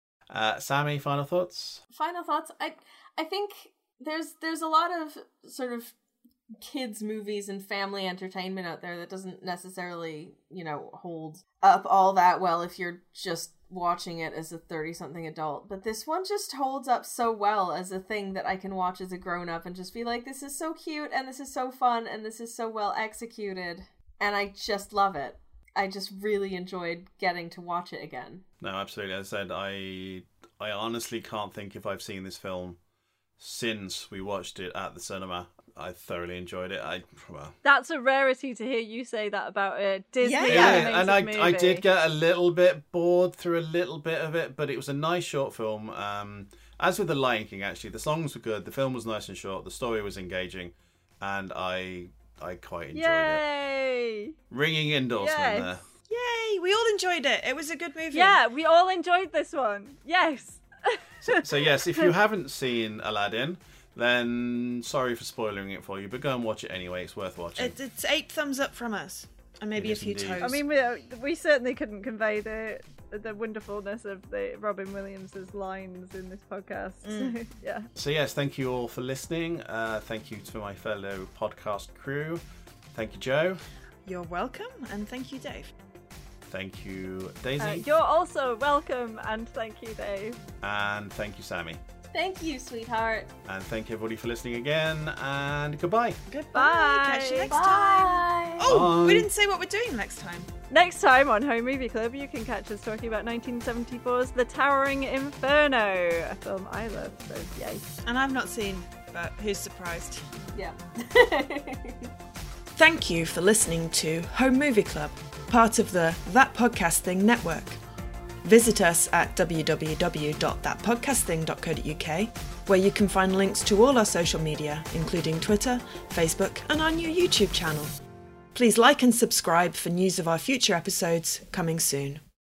uh, Sammy, final thoughts? Final thoughts. I I think there's there's a lot of sort of kids movies and family entertainment out there that doesn't necessarily, you know, hold up all that well if you're just watching it as a thirty-something adult. But this one just holds up so well as a thing that I can watch as a grown-up and just be like, this is so cute and this is so fun and this is so well executed. And I just love it. I just really enjoyed getting to watch it again. No, absolutely. As I said, I I honestly can't think if I've seen this film since we watched it at the cinema. I thoroughly enjoyed it. I well, That's a rarity to hear you say that about a Disney Yeah, yeah, animated and I movie. I did get a little bit bored through a little bit of it, but it was a nice short film. Um, as with The Lion King, actually, the songs were good, the film was nice and short, the story was engaging, and I I quite enjoyed it. Yay! Ringing endorsement Yes. there. Yay! We all enjoyed it. It was a good movie. Yeah, we all enjoyed this one. Yes. So, so yes, if you haven't seen Aladdin, then sorry for spoiling it for you, but go and watch it anyway. It's worth watching. It, it's eight thumbs up from us. And maybe It a is few indeed. toes. I mean, we we certainly couldn't convey the the wonderfulness of the Robin Williams's lines in this podcast. So, yeah. So yes, thank you all for listening. Uh, thank you to my fellow podcast crew. Thank you, Joe. You're welcome, and thank you, Dave. Thank you, Daisy. Uh, you're also welcome, and thank you, Dave. And thank you, Sammy. Thank you, sweetheart. And thank you, everybody, for listening again. And goodbye. Goodbye. Bye. Catch you next Bye. time. Oh, Bye. we didn't say what we're doing next time. Next time on Home Movie Club, you can catch us talking about nineteen seventy-four's The Towering Inferno, a film I love, so yay. And I've not seen, but who's surprised? Yeah. Thank you for listening to Home Movie Club, part of the That Podcast Thing network. Visit us at w w w dot that podcast thing dot co dot u k, where you can find links to all our social media, including Twitter, Facebook, and our new YouTube channel. Please like and subscribe for news of our future episodes coming soon.